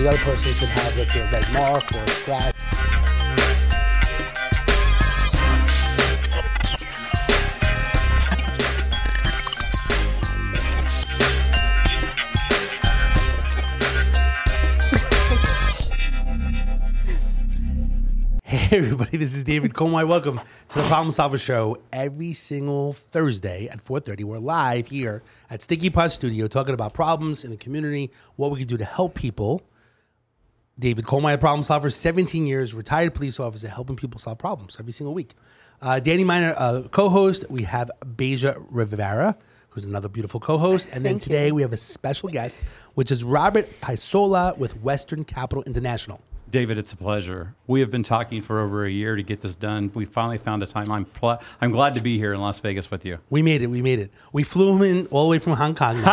the other person could have, let's say, a red mark or a scratch. Hey everybody, this is David Comey. Welcome to the Problem Solver Show. Every single Thursday at 4:30, we're live here at Sticky Pot Studio talking about problems in the community, what we can do to help people. David Comey, a problem solver, 17 years, retired police officer, helping people solve problems every single week. Danny Miner, co-host. We have Beja Rivera, who's another beautiful co-host. And then today we have a special guest, which is Robert Paisola with Western Capital International. David, it's a pleasure. We have been talking for over a year to get this done. We finally found a time. I'm glad to be here in Las Vegas with you. We made it. We flew him in all the way from Hong Kong.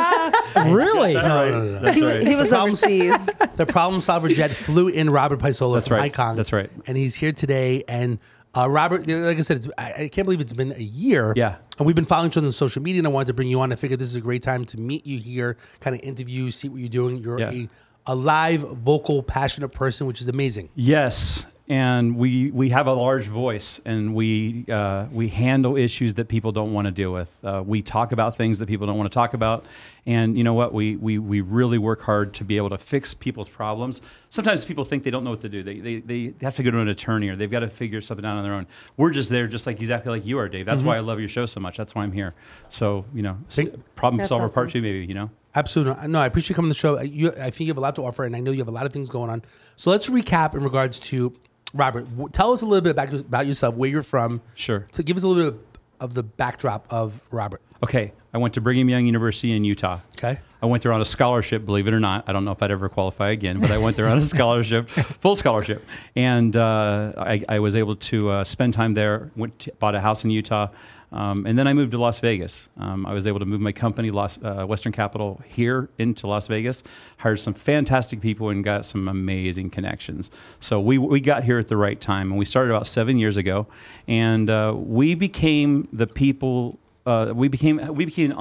Really? No. That's right. He was overseas. The Problem Solver jet flew in Robert Paisola from Hong Kong. That's right. And he's here today. And Robert, like I said, I can't believe it's been a year. Yeah. And we've been following each other on social media, and I wanted to bring you on. I figured this is a great time to meet you here, kind of interview, see what you're doing. You're a live, vocal, passionate person, which is amazing. Yes, and we have a large voice, and we handle issues that people don't want to deal with. We talk about things that people don't want to talk about, and you know what? We really work hard to be able to fix people's problems. Sometimes people think they don't know what to do. They have to go to an attorney, or they've got to figure something out on their own. We're just there, just exactly like you are, Dave. That's why I love your show so much. That's why I'm here. So problem solver awesome. part 2, maybe. Absolutely. No, I appreciate you coming to the show. I think you have a lot to offer, and I know you have a lot of things going on. So let's recap in regards to Robert. Tell us a little bit about yourself, where you're from. Sure. So give us a little bit of the backdrop of Robert. Okay. I went to Brigham Young University in Utah. Okay. I went there on a scholarship, believe it or not. I don't know if I'd ever qualify again, but I went there on a scholarship, full scholarship. And I was able to spend time there, bought a house in Utah, and then I moved to Las Vegas. I was able to move my company, Western Capital, here into Las Vegas, hired some fantastic people, and got some amazing connections. So we got here at the right time, and we started about 7 years ago, and we became the people. We became an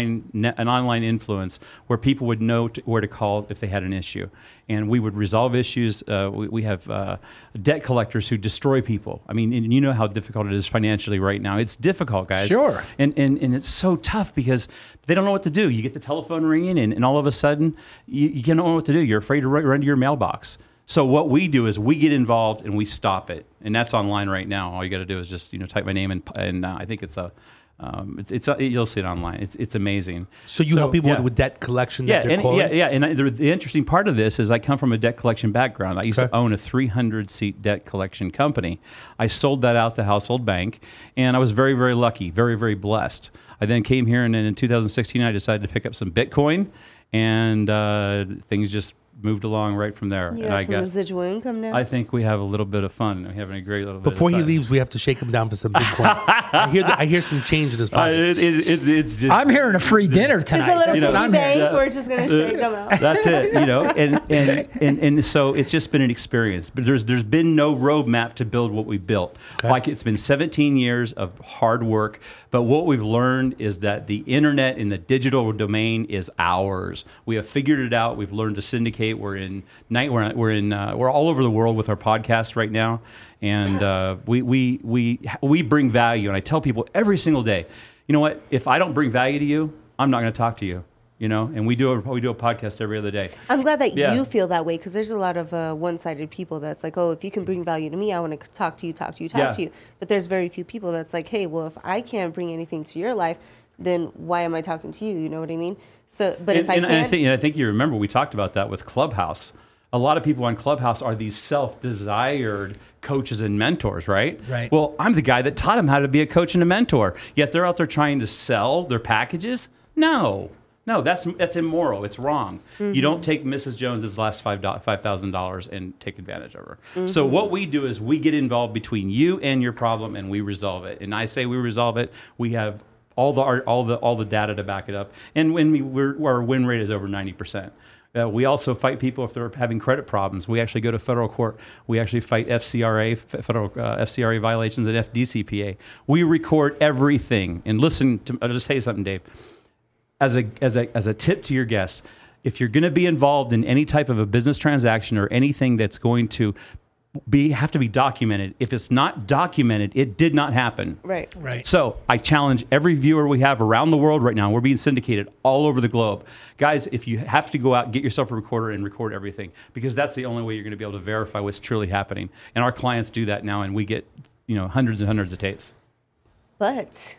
online influence where people would know where to call if they had an issue, and we would resolve issues. We have debt collectors who destroy people. I mean, and you know how difficult it is financially right now. It's difficult, guys. Sure. And it's so tough because they don't know what to do. You get the telephone ringing, and all of a sudden you don't know what to do. You're afraid to run to your mailbox. So what we do is we get involved and we stop it, and that's online right now. All you got to do is just type my name and I think it's a. You'll see it online. It's amazing. So you help people with debt collection. Yeah, And the interesting part of this is I come from a debt collection background. I used to own a 300-seat debt collection company. I sold that out to Household Bank, and I was very, very lucky, very, very blessed. I then came here, and in 2016, I decided to pick up some Bitcoin, and things just moved along right from there. You and got some residual income now? I think we have a little bit of fun. We're having a great little bit Before of he fun. leaves, we have to shake him down for some Bitcoin. I hear some change in his pocket. It's just, I'm hearing a free dinner tonight. Is it a little bank? We're just going to shake them out. That's it, and so it's just been an experience. But there's been no roadmap to build what we built. Okay. Like it's been 17 years of hard work. But what we've learned is that the internet and the digital domain is ours. We have figured it out. We've learned to syndicate. We're all over the world with our podcast right now, and we bring value. And I tell people every single day, you know what? If I don't bring value to you, I'm not going to talk to you. And we do a podcast every other day. I'm glad that you feel that way, because there's a lot of one-sided people that's like, oh, if you can bring value to me, I want to talk to you. But there's very few people that's like, hey, well, if I can't bring anything to your life, then why am I talking to you? You know what I mean? So, but if I can, I think you remember we talked about that with Clubhouse. A lot of people on Clubhouse are these self-desired coaches and mentors, right? Right. Well, I'm the guy that taught them how to be a coach and a mentor. Yet they're out there trying to sell their packages. No, that's immoral. It's wrong. Mm-hmm. You don't take Mrs. Jones's last $5,000 and take advantage of her. Mm-hmm. So what we do is we get involved between you and your problem, and we resolve it. And I say we resolve it. We have all the data to back it up. And our win rate is over 90%. We also fight people if they're having credit problems. We actually go to federal court. We actually fight federal FCRA violations and FDCPA. We record everything. And listen, I'll just tell you something, Dave. As a tip to your guests, if you're going to be involved in any type of a business transaction or anything that's going to have to be documented, if it's not documented, it did not happen. Right. So I challenge every viewer we have around the world right now. We're being syndicated all over the globe. Guys, if you have to go out, get yourself a recorder and record everything, because that's the only way you're going to be able to verify what's truly happening. And our clients do that now, and we get hundreds and hundreds of tapes. But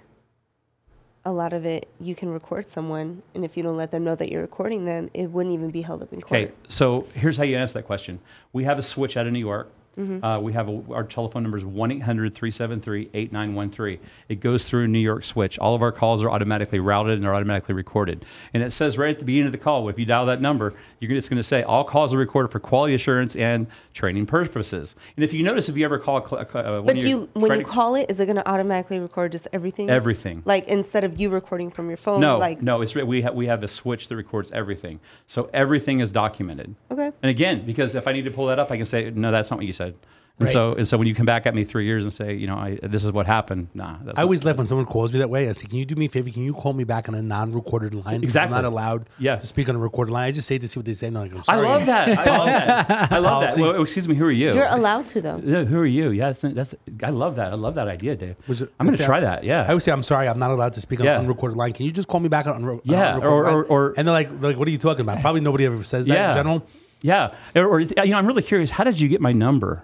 a lot of it, you can record someone, and if you don't let them know that you're recording them, it wouldn't even be held up in court. Okay, so here's how you answer that question. We have a switch out of New York. We have our telephone number is 1-800-373-8913. It goes through a New York switch. All of our calls are automatically routed and are automatically recorded. And it says right at the beginning of the call, if you dial that number, it's going to say all calls are recorded for quality assurance and training purposes. And if you notice, if you ever call when you call it, is it going to automatically record just everything? Everything. Like instead of you recording from your phone? No, we have a switch that records everything. So everything is documented. Okay. And again, because if I need to pull that up, I can say, no, that's not what you said. And Right. so when you come back at me 3 years and say, this is what happened, that's I always laugh when someone calls me that way. I say, can you do me a favor? Can you call me back on a non-recorded line? Because Exactly. I'm not allowed to speak on a recorded line. I just say to see what they say. And I'm like, I'm I sorry. love that. I love that. I love that. Policy. Well, excuse me, who are you? You're allowed to, though. Yeah, who are you? Yeah, that's. I love that. I love that idea, Dave. Was it- I'm going to say, try that. Yeah. I always say, I'm sorry, I'm not allowed to speak on Yeah. an unrecorded line. Can you just call me back on an unrecorded Yeah, line? or- and they're like, what are you talking about? Probably nobody ever says that in general. Yeah. Or I'm really curious. How did you get my number?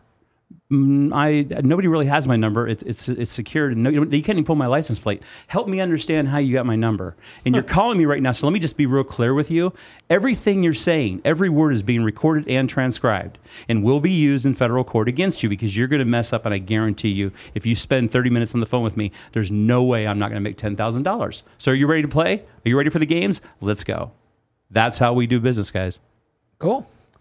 Nobody really has my number. It's secured. And you can't even pull my license plate. Help me understand how you got my number. And you're calling me right now. So let me just be real clear with you. Everything you're saying, every word is being recorded and transcribed, and will be used in federal court against you, because you're going to mess up. And I guarantee you, if you spend 30 minutes on the phone with me, there's no way I'm not going to make $10,000. So are you ready to play? Are you ready for the games? Let's go. That's how we do business, guys. Cool.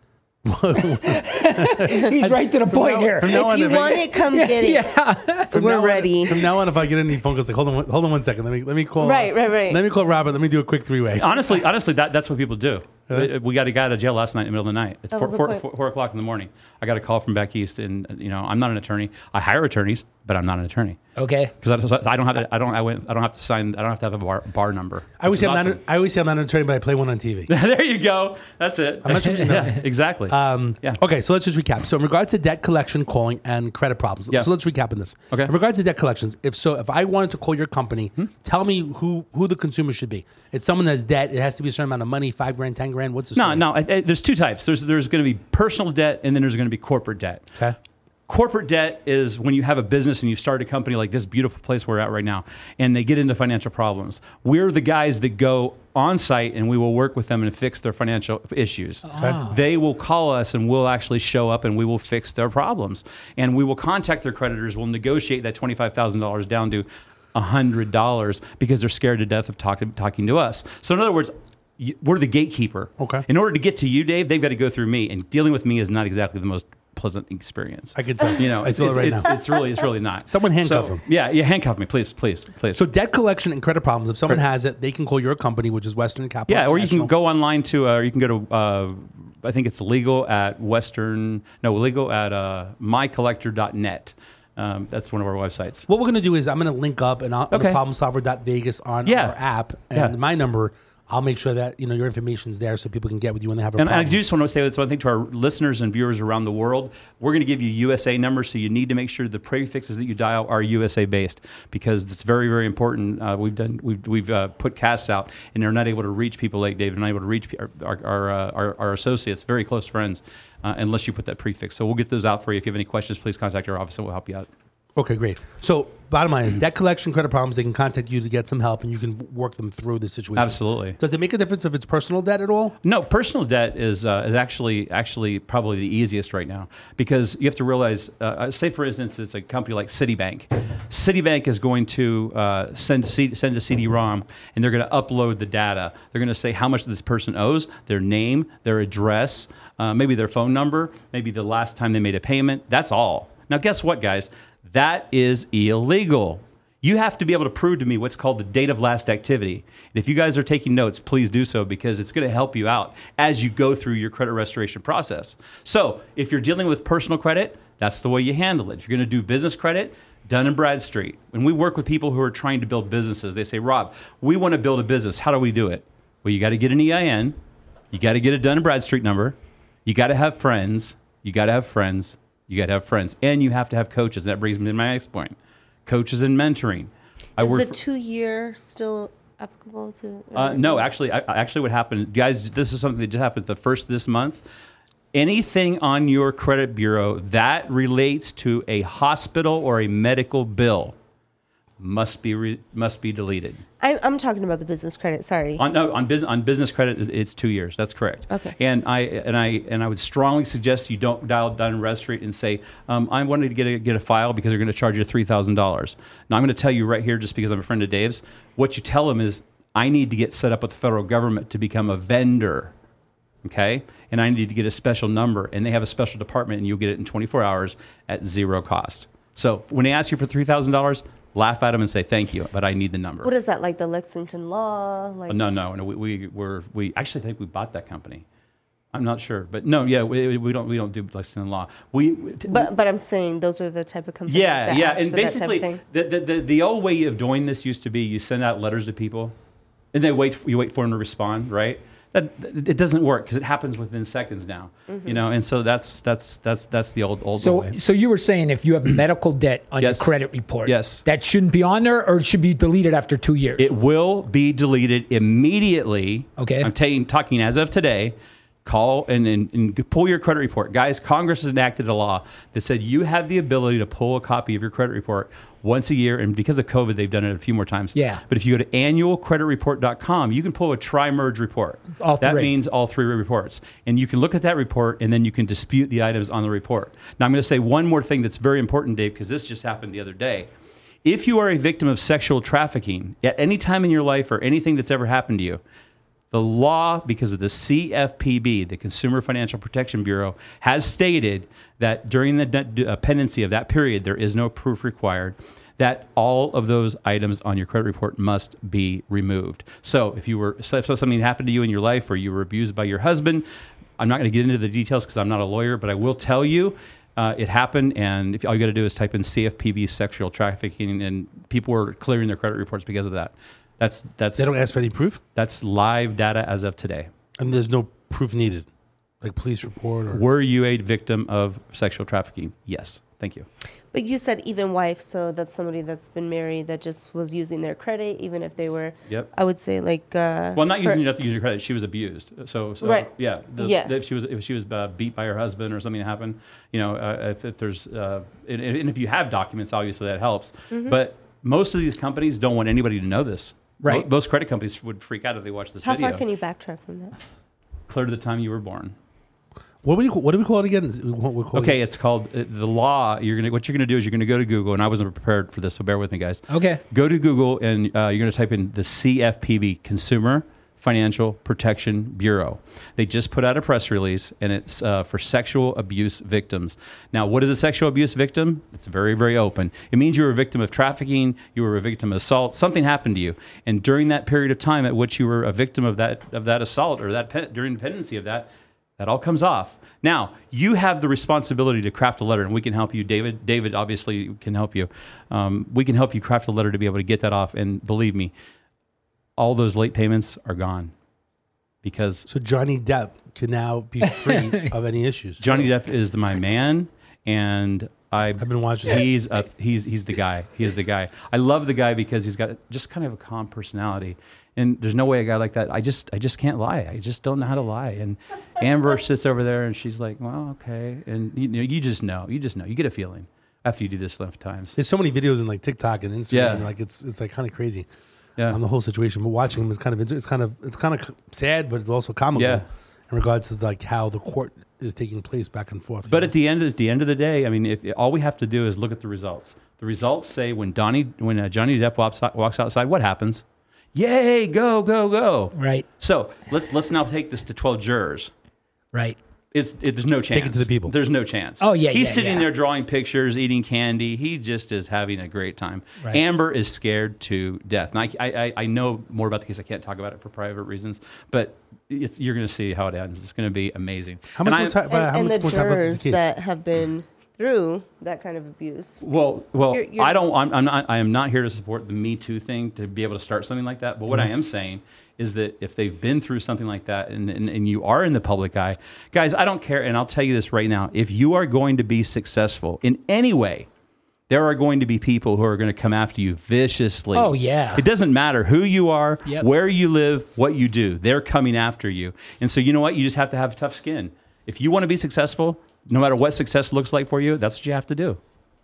He's right to the point here. From now If on, you want it, come get it. Yeah. We're ready. From now on, if I get any phone calls, like hold on 1 second. Let me call. Right. Let me call Robert. Let me do a quick three-way. Honestly, that's what people do. We got a guy out of jail last night in the middle of the night. It's That was the point. 4 o'clock in the morning. I got a call from back east, and I'm not an attorney. I hire attorneys, but I'm not an attorney Okay. because I don't have to. I don't have to sign. I don't have to have a bar number. I always say which I'm is not. I always say I'm not an attorney, but I play one on TV. there you go. That's it. I'm not sure if you know. Yeah, exactly. Yeah. Okay, so let's just recap. So in regards to debt collection, calling, and credit problems, Yeah. so let's recap in this. Okay. In regards to debt collections, if I wanted to call your company, tell me who the consumer should be. It's someone that has debt. It has to be a certain amount of money, $5 grand, 10 grand. What's the story? No. There's two types. There's going to be personal debt, and then there's going to be corporate debt. Okay. Corporate debt is when you have a business and you start a company like this beautiful place we're at right now, and they get into financial problems. We're the guys that go on site, and we will work with them and fix their financial issues. They will call us, and we'll actually show up, and we will fix their problems. And we will contact their creditors. We'll negotiate that $25,000 down to $100 because they're scared to death of talking to us. So in other words, we're the gatekeeper. Okay. In order to get to you, Dave, they've got to go through me, and dealing with me is not exactly the most pleasant experience. I can tell. I It's feel it right now. It's really not. Someone handcuff him. Yeah, handcuff me, please. So debt collection and credit problems. If someone has it, they can call your company, which is Western Capital. Yeah, or you can International. go online to, you can go to, I think it's legal at mycollector.net. That's one of our websites. What we're going to do is I'm going to link up on Okay. problemsolver.vegas on Yeah. our app, and Yeah. my number. I'll make sure that your information's there so people can get with you when they have a And problem. I just want to say this one thing to our listeners and viewers around the world. We're going to give you USA numbers, so you need to make sure the prefixes that you dial are USA based, because it's very, very important. We've put casts out, and they're not able to reach people like David, not able to reach our associates, very close friends, unless you put that prefix. So we'll get those out for you. If you have any questions, please contact our office, and we'll help you out. Okay, great. So bottom line is debt collection, credit problems, they can contact you to get some help, and you can work them through the situation. Absolutely. Does it make a difference if it's personal debt at all? No, personal debt is actually probably the easiest right now, because you have to realize, say for instance, it's a company like Citibank. Citibank is going to send a CD-ROM, and they're going to upload the data. They're going to say how much this person owes, their name, their address, maybe their phone number, maybe the last time they made a payment. That's all. Now, guess what, guys? That is illegal. You have to be able to prove to me what's called the date of last activity. And if you guys are taking notes, please do so, because it's going to help you out as you go through your credit restoration process. So if you're dealing with personal credit, that's the way you handle it. If you're going to do business credit, Dun & Bradstreet. When we work with people who are trying to build businesses, they say, Rob, we want to build a business. How do we do it? Well, you got to get an EIN. You got to get it done in Bradstreet number. You got to have friends. You got to have friends. You got to have friends. And you have to have coaches. That brings me to my next point. Coaches and mentoring. Is the 2-year still applicable to? No, actually, what happened, guys, this is something that just happened the first this month. Anything on your credit bureau that relates to a hospital or a medical bill must be deleted. I'm talking about the business credit. Sorry. On business credit, it's 2 years. That's correct. Okay. And I would strongly suggest you don't dial Dun & Bradstreet and say, I wanted to get a file because they're going to charge you $3,000. Now I'm going to tell you right here, just because I'm a friend of Dave's, what you tell them is, I need to get set up with the federal government to become a vendor. Okay, and I need to get a special number, and they have a special department, and you'll get it in 24 hours at zero cost. So when they ask you for $3,000, laugh at them and say thank you, but I need the number. What is that, like the Lexington Law? Like No. We actually think we bought that company. I'm not sure, but no, yeah, we don't do Lexington Law. But I'm saying those are the type of companies. Yeah, that yeah, ask and for basically that type of thing. the old way of doing this used to be you send out letters to people, and you wait for them to respond, right? It doesn't work because it happens within seconds now, and so that's the old way. So you were saying if you have medical debt on your credit report, that shouldn't be on there, or it should be deleted after 2 years? It will be deleted immediately. Okay. I'm talking as of today. Call and pull your credit report. Guys, Congress has enacted a law that said you have the ability to pull a copy of your credit report once a year. And because of COVID, they've done it a few more times. Yeah. But if you go to annualcreditreport.com, you can pull a tri-merge report. That means all three reports. And you can look at that report, and then you can dispute the items on the report. Now, I'm going to say one more thing that's very important, Dave, because this just happened the other day. If you are a victim of sexual trafficking at any time in your life or anything that's ever happened to you, the law, because of the CFPB, the Consumer Financial Protection Bureau, has stated that during the pendency of that period, there is no proof required, that all of those items on your credit report must be removed. So if something happened to you in your life or you were abused by your husband, I'm not going to get into the details because I'm not a lawyer, but I will tell you it happened, and all you got to do is type in CFPB sexual trafficking, and people were clearing their credit reports because of that. That's They don't ask for any proof? That's live data as of today. And there's no proof needed? Like police report? Or Were you a victim of sexual trafficking? Yes. Thank you. But you said even wife, so that's somebody that's been married that just was using their credit, even if they were, I would say, like... well, not using enough to use your credit. She was abused. So right. Yeah. If she was beat by her husband or something happened, if there's... and if you have documents, obviously that helps. Mm-hmm. But most of these companies don't want anybody to know this. Right. Most credit companies would freak out if they watch this video. How far can you backtrack from that? Clear to the time you were born. What do we call it again? It's called the law. What you're gonna do is you're gonna go to Google, and I wasn't prepared for this, so bear with me, guys. Okay. Go to Google, and you're gonna type in the CFPB, Consumer Financial Protection Bureau. They just put out a press release, and it's for sexual abuse victims. Now, what is a sexual abuse victim? It's very, very open. It means you were a victim of trafficking, you were a victim of assault, something happened to you, and during that period of time at which you were a victim of that assault or during the pendency of that all comes off. Now, you have the responsibility to craft a letter, and we can help you. David obviously can help you. We can help you craft a letter to be able to get that off, and believe me, all those late payments are gone. So Johnny Depp can now be free of any issues. Johnny Depp is my man, and I've been watching. He's the guy. He is the guy. I love the guy because he's got just kind of a calm personality, and there's no way a guy like that. I just can't lie. I just don't know how to lie. And Amber sits over there, and she's like, "Well, okay," and you just know. You get a feeling after you do this enough times. There's so many videos in like TikTok and Instagram. Yeah. Like it's like kind of crazy. Yeah. On the whole situation, but watching them is kind of sad, but it's also comical in regards to like how the court is taking place back and forth. But at the end of the day, I mean, if all we have to do is look at the results. The results say when Johnny Depp walks outside, what happens? Yay! Go go go! Right. So let's now take this to 12 jurors. Right. There's no chance. Take it to the people. There's no chance. Oh, yeah, He's sitting there drawing pictures, eating candy. He just is having a great time. Right. Amber is scared to death. And I know more about the case. I can't talk about it for private reasons, but you're going to see how it ends. It's going to be amazing. How much more time? And the jurors that have been through that kind of abuse. Well, I am not here to support the Me Too thing to be able to start something like that. But what I am saying is that if they've been through something like that and you are in the public eye, guys, I don't care. And I'll tell you this right now. If you are going to be successful in any way, there are going to be people who are going to come after you viciously. Oh, yeah. It doesn't matter who you are, Yep. where you live, what you do. They're coming after you. And so you know what? You just have to have tough skin. If you want to be successful, no matter what success looks like for you, that's what you have to do.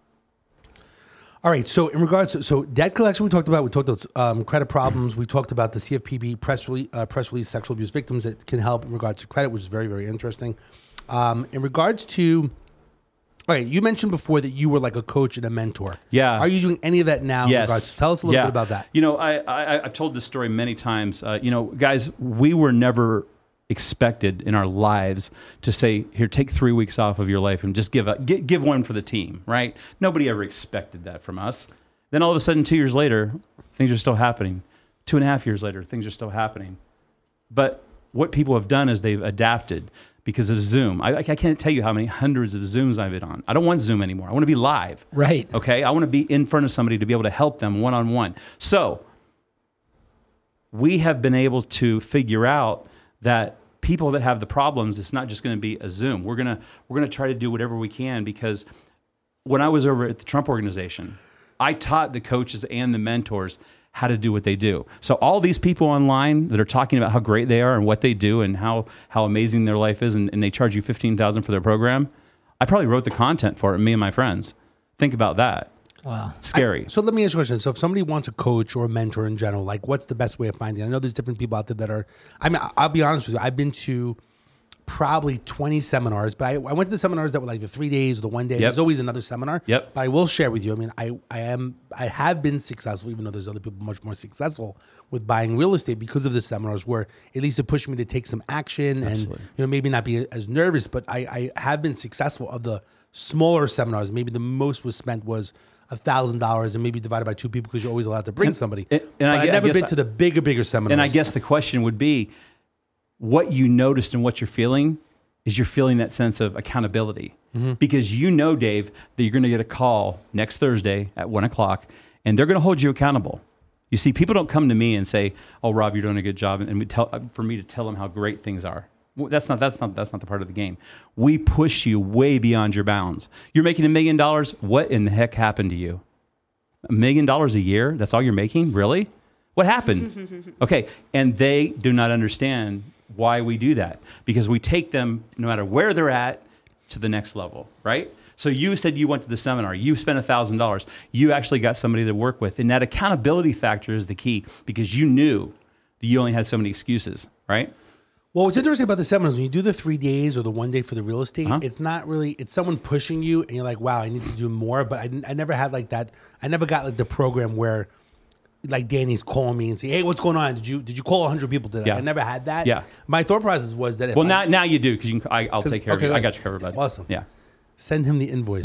All right. So in regards to debt collection, we talked about credit problems. We talked about the CFPB press release sexual abuse victims that can help in regards to credit, which is very, very interesting. In regards to, all right, you mentioned before that you were like a coach and a mentor. Yeah. Are you doing any of that now? Yes. In regards to, tell us a little bit about that. You know, I've told this story many times. Guys, we were never expected in our lives to say, here, take 3 weeks off of your life and just give one for the team, right? Nobody ever expected that from us. Then all of a sudden, 2 years later, things are still happening. 2.5 years later, things are still happening. But what people have done is they've adapted because of Zoom. I can't tell you how many hundreds of Zooms I've been on. I don't want Zoom anymore. I want to be live. Right. Okay? I want to be in front of somebody to be able to help them one-on-one. So we have been able to figure out that people that have the problems, it's not just going to be a Zoom. We're gonna try to do whatever we can, because when I was over at the Trump Organization, I taught the coaches and the mentors how to do what they do. So all these people online that are talking about how great they are and what they do and how amazing their life is, and they charge you $15,000 for their program, I probably wrote the content for it, me and my friends. Think about that. Wow. Scary. So let me ask you a question. So if somebody wants a coach or a mentor in general, like what's the best way of finding it? I know there's different people out there that are, I mean, I'll be honest with you. I've been to probably 20 seminars, but I went to the seminars that were like the 3 days or the 1 day. Yep. There's always another seminar. Yep. But I will share with you. I mean, I have been successful, even though there's other people much more successful with buying real estate because of the seminars, where at least it pushed me to take some action. Absolutely. And maybe not be as nervous, but I have been successful. Of the smaller seminars, maybe the most was spent was $1,000 and maybe divided by two people, because you're always allowed to bring somebody. And I've never been to the bigger seminars. And I guess the question would be, what you noticed and what you're feeling is you're feeling that sense of accountability. Mm-hmm. Because you know, Dave, that you're going to get a call next Thursday at 1:00 and they're going to hold you accountable. You see, people don't come to me and say, "Oh, Rob, you're doing a good job," and for me to tell them how great things are. That's not the part of the game. We push you way beyond your bounds. You're making $1 million. What in the heck happened to you? $1 million a year? That's all you're making? Really? What happened? Okay. And they do not understand why we do that, because we take them, no matter where they're at, to the next level, right? So you said you went to the seminar, you spent $1,000, you actually got somebody to work with. And that accountability factor is the key, because you knew that you only had so many excuses, right? Well, what's interesting about the seminars, when you do the 3 days or the 1 day for the real estate, it's not really, it's someone pushing you and you're like, wow, I need to do more. But I never had like that. I never got like the program where like Danny's calling me and say, hey, what's going on? Did you call 100 people today? Yeah. I never had that. Yeah. My thought process was that if now you do, because I'll take care of you. I got you covered, buddy. Awesome. Yeah. Send him the invoice.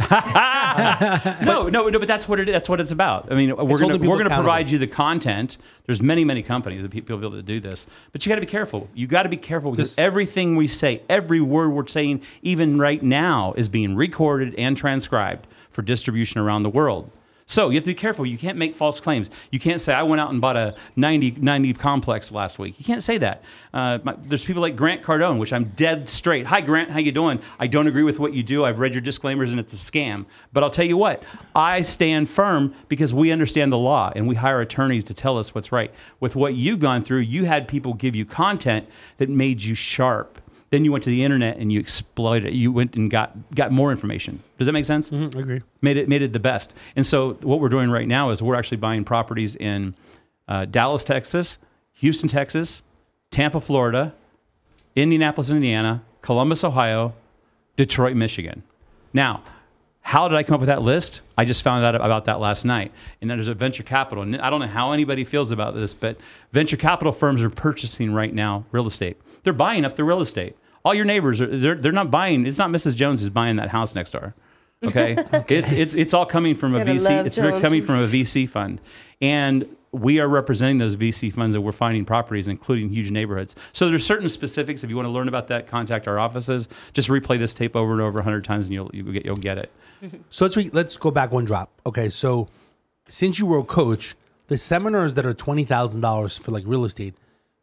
No, but that's what it's about. I mean, we're going to provide you the content. There's many companies that people will be able to do this, but you got to be careful. You got to be careful, because everything we say, every word we're saying, even right now, is being recorded and transcribed for distribution around the world. So you have to be careful. You can't make false claims. You can't say, I went out and bought a 90 complex last week. You can't say that. There's people like Grant Cardone, which I'm dead straight. Hi, Grant. How you doing? I don't agree with what you do. I've read your disclaimers, and it's a scam. But I'll tell you what. I stand firm because we understand the law, and we hire attorneys to tell us what's right. With what you've gone through, you had people give you content that made you sharp. Then you went to the internet and you exploited it. You went and got more information. Does that make sense? Mm-hmm, I agree. Made it the best. And so what we're doing right now is we're actually buying properties in Dallas, Texas, Houston, Texas, Tampa, Florida, Indianapolis, Indiana, Columbus, Ohio, Detroit, Michigan. Now, how did I come up with that list? I just found out about that last night. And there's a venture capital. And I don't know how anybody feels about this, but venture capital firms are purchasing right now real estate. They're buying up the real estate. All your neighbors they're not buying. It's not Mrs. Jones who's buying that house next door. Okay, it's all coming from a VC. It's coming from a VC fund, and we are representing those VC funds, and we're finding properties, including huge neighborhoods. So there's certain specifics. If you want to learn about that, contact our offices. Just replay this tape over and over 100 times, and you'll get it. So let's go back one drop. Okay, so since you were a coach, the seminars that are $20,000 for like real estate,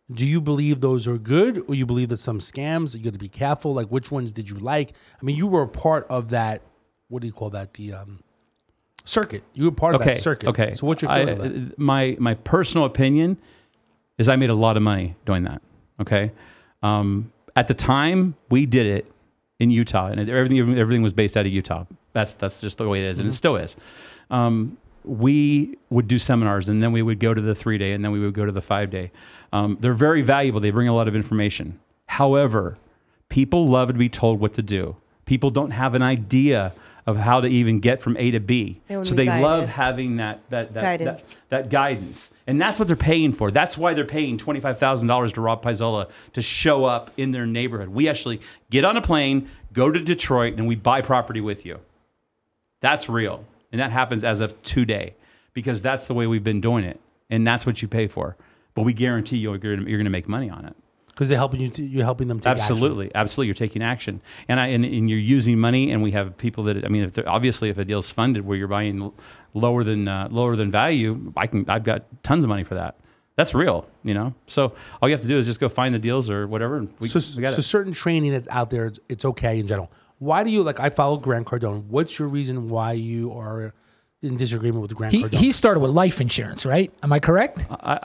Do you believe those are good, or you believe that some scams? You got to be careful. Like, which ones did you like? I mean, you were a part of that. What do you call that? The circuit. You were part of that circuit. Okay. So what's your feeling of that? My personal opinion is I made a lot of money doing that. Okay. At the time, we did it in Utah, and everything was based out of Utah. That's just the way it is, and it still is. We would do seminars, and then we would go to the 3-day, and then we would go to the 5-day. They're very valuable. They bring a lot of information. However, people love to be told what to do. People don't have an idea of how to even get from A to B. So they love having that guidance. And that's what they're paying for. That's why they're paying $25,000 to Rob Paisola to show up in their neighborhood. We actually get on a plane, go to Detroit, and we buy property with you. That's real. And that happens as of today, because that's the way we've been doing it. And that's what you pay for. But we guarantee you're going to make money on it. Because they're helping you. You're helping them take action. Absolutely. You're taking action, and you're using money. And we have people that, I mean, if a deal's funded where you're buying lower than value, I've got tons of money for that. That's real, So all you have to do is just go find the deals or whatever. And we got it. So certain training that's out there, it's okay in general. Why do you I follow Grant Cardone? What's your reason why you are in disagreement with Grant Cardone? He started with life insurance, right? Am I correct?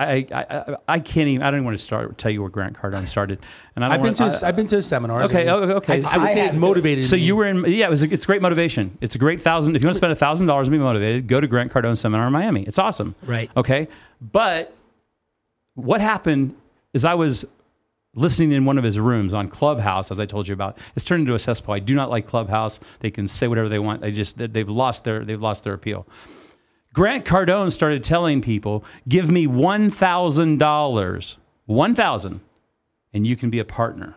I can't even. I don't even want to tell you where Grant Cardone started. And I've been to his seminars. Okay. I would say it's motivated. So you were in. Yeah, it's great motivation. It's a great $1,000. If you want to spend $1,000 and be motivated, go to Grant Cardone seminar in Miami. It's awesome. Right. Okay. But what happened is I was listening in one of his rooms on Clubhouse, as I told you about. It's turned into a cesspool. I do not like Clubhouse. They can say whatever they want. They've lost their appeal. Grant Cardone started telling people, "Give me $1,000, $1,000, and you can be a partner."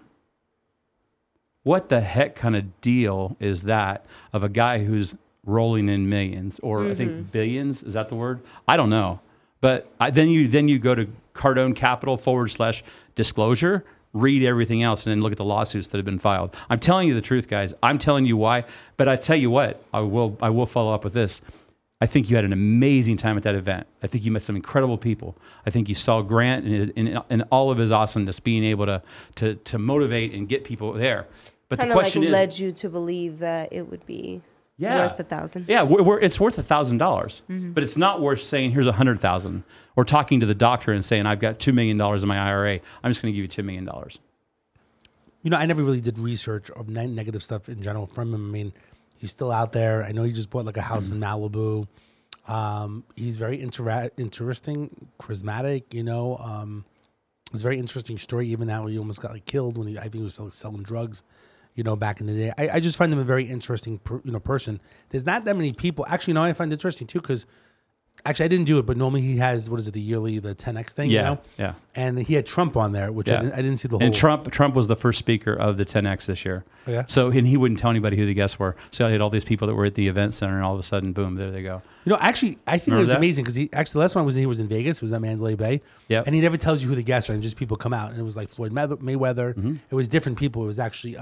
What the heck kind of deal is that of a guy who's rolling in millions, or I think billions? Is that the word? I don't know. But then you go to Cardone Capital /disclosure, read everything else, and then look at the lawsuits that have been filed. I'm telling you the truth, guys. I'm telling you why. But I tell you what, I will follow up with this. I think you had an amazing time at that event. I think you met some incredible people. I think you saw Grant in all of his awesomeness, being able to motivate and get people there. But the question is, led you to believe that it would be worth $1,000. Yeah, it's worth $1,000, but it's not worth saying here's $100,000 or talking to the doctor and saying I've got $2 million in my IRA. I'm just going to give you $2 million. I never really did research of negative stuff in general from him. I mean, he's still out there. I know he just bought a house in Malibu. He's very interesting, charismatic. It's a very interesting story. Even now, he almost got killed when I think he was selling drugs. Back in the day. I just find him a very interesting, person. There's not that many people. Actually, I find it interesting too, because actually I didn't do it, but normally he has, the 10X thing, Yeah. And he had Trump on there, which I didn't see the whole. And Trump was the first speaker of the 10X this year. Oh, yeah. So, and he wouldn't tell anybody who the guests were. So I had all these people that were at the event center, and all of a sudden, boom, there they go. Actually, I think it was amazing, because the last one he was in Vegas. It was at Mandalay Bay. Yeah. And he never tells you who the guests are, and just people come out. And it was Floyd Mayweather. It was different people. It was actually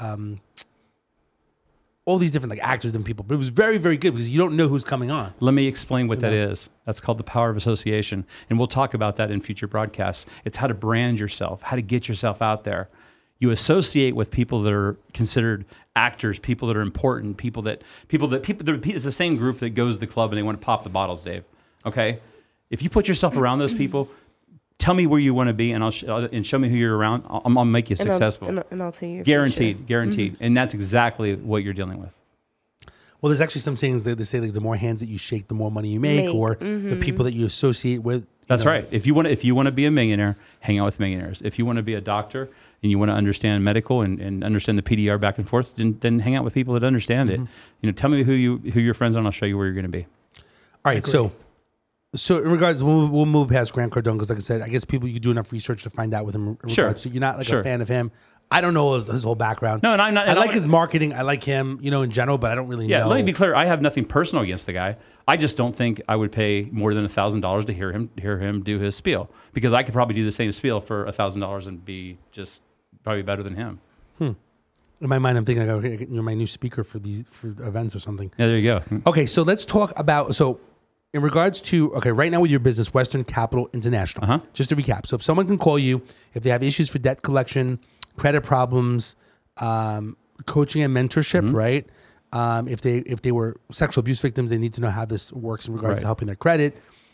all these different actors and people. But it was very, very good, because you don't know who's coming on. Let me explain what that is. That's called the power of association. And we'll talk about that in future broadcasts. It's how to brand yourself, how to get yourself out there. You associate with people that are considered actors, people that are important, people that it's the same group that goes to the club and they want to pop the bottles, Dave. Okay? If you put yourself around those people, tell me where you want to be, and and show me who you're around. I'll make you successful. And I'll tell you. Guaranteed. And that's exactly what you're dealing with. Well, there's actually some things that they say the more hands that you shake, the more money you make. Or the people that you associate with. That's right. If you want to be a millionaire, hang out with millionaires. If you want to be a doctor and you want to understand medical and understand the PDR back and forth, then hang out with people that understand it. Tell me who your friends are, and I'll show you where you're going to be. All right, So in regards, we'll move past Grant Cardone, because, like I said, I guess you do enough research to find out with him. Sure. So you're not a fan of him. I don't know his whole background. No, and I'm not. I like his marketing. I like him, in general, but I don't really know. Yeah, let me be clear. I have nothing personal against the guy. I just don't think I would pay more than $1,000 to hear him do his spiel, because I could probably do the same spiel for $1,000 and be just probably better than him. In my mind, I'm thinking you're my new speaker for events or something. Yeah, there you go. Okay, so let's talk about in regards to, okay, right now with your business, Western Capital International, just to recap. So if someone can call you, if they have issues for debt collection, credit problems, coaching and mentorship, right? If they were sexual abuse victims, they need to know how this works in regards to helping their credit.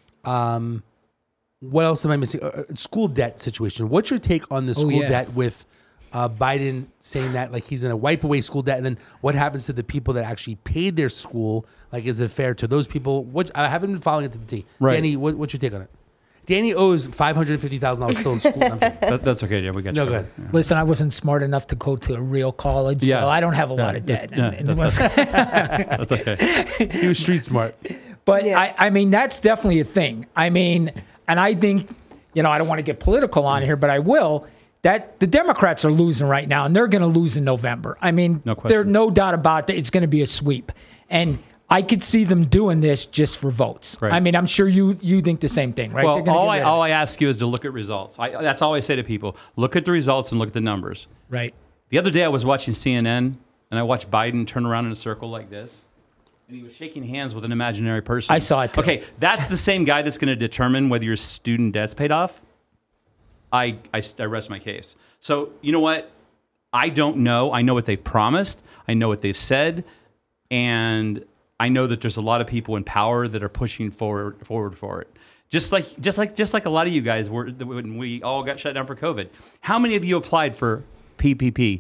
What else am I missing? School debt situation. What's your take on the school debt with Biden saying that like he's going to wipe away school debt, and then what happens to the people that actually paid their school? Like, is it fair to those people? I haven't been following it to the T. Right. Danny, what's your take on it? Danny owes $550,000 still in school. That's okay. Yeah, we got you. No, go ahead. Yeah. Listen, I wasn't smart enough to go to a real college, so I don't have a lot of debt. That's okay. He was street smart. But I mean, that's definitely a thing. I mean, and I think, I don't want to get political on here, but I will, that the Democrats are losing right now, and they're going to lose in November. I mean, there's no doubt about that. It's going to be a sweep. And I could see them doing this just for votes. Right. I mean, I'm sure you think the same thing, right? Well, all I ask you is to look at results. That's all I say to people. Look at the results and look at the numbers. Right. The other day I was watching CNN, and I watched Biden turn around in a circle like this, and he was shaking hands with an imaginary person. I saw it too. Okay, that's the same guy that's going to determine whether your student debt's paid off. I rest my case. So, you know what? I don't know. I know what they've promised. I know what they've said. And I know that there's a lot of people in power that are pushing forward for it. Just like a lot of you guys were when we all got shut down for COVID. How many of you applied for PPP,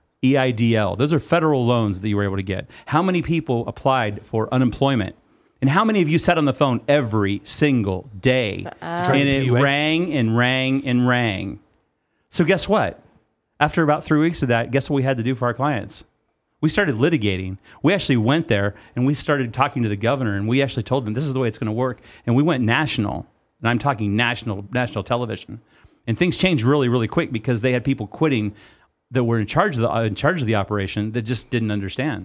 EIDL? Those are federal loans that you were able to get. How many people applied for unemployment? And how many of you sat on the phone every single day? And it rang and rang and rang. So guess what? After about 3 weeks of that, guess what we had to do for our clients? We started litigating. We actually went there and we started talking to the governor, and we actually told them this is the way it's going to work. And we went national, and I'm talking national television. And things changed really, really quick because they had people quitting that were in charge of the operation that just didn't understand.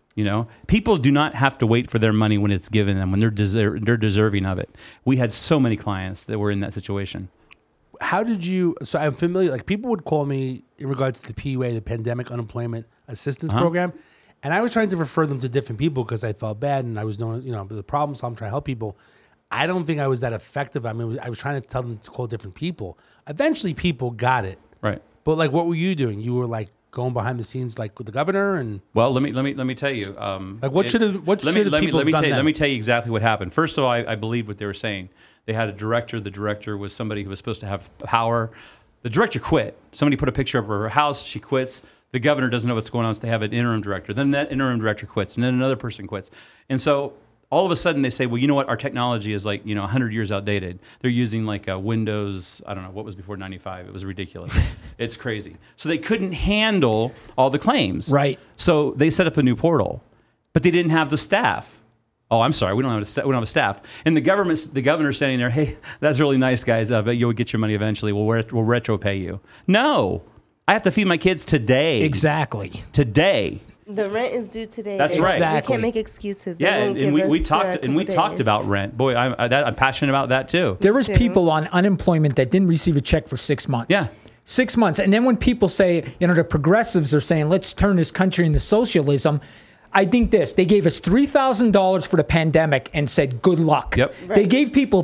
People do not have to wait for their money when it's given them, when they're deserving of it. We had so many clients that were in that situation. How did you? So I'm familiar. Like, people would call me in regards to the PUA, the Pandemic Unemployment Assistance Program, and I was trying to refer them to different people because I felt bad and I was knowing, the problem. So I'm trying to help people. I don't think I was that effective. I mean, I was trying to tell them to call different people. Eventually, people got it. Right. But like, what were you doing? You were like going behind the scenes, like with the governor, and well, let me tell you. Like, what should people have done? Let me tell you exactly what happened. First of all, I believe what they were saying. They had a director. The director was somebody who was supposed to have power. The director quit. Somebody put a picture up of her house. She quits. The governor doesn't know what's going on, so they have an interim director. Then that interim director quits, and then another person quits. And so all of a sudden they say, well, you know what? Our technology is like, 100 years outdated. They're using like a Windows, I don't know, what was before 95? It was ridiculous. It's crazy. So they couldn't handle all the claims. Right. So they set up a new portal, but they didn't have the staff. Oh, I'm sorry. We don't have a staff. And the governor's standing there. Hey, that's really nice, guys. But you'll get your money eventually. We'll retro pay you. No, I have to feed my kids today. Exactly. Today. The rent is due today. That's right. Exactly. We can't make excuses. Yeah, and we talked about rent. Boy, I'm passionate about that too. There was people on unemployment that didn't receive a check for 6 months. Yeah. 6 months. And then when people say, the progressives are saying, let's turn this country into socialism. I think they gave us $3,000 for the pandemic and said, good luck. Yep. Right. They gave people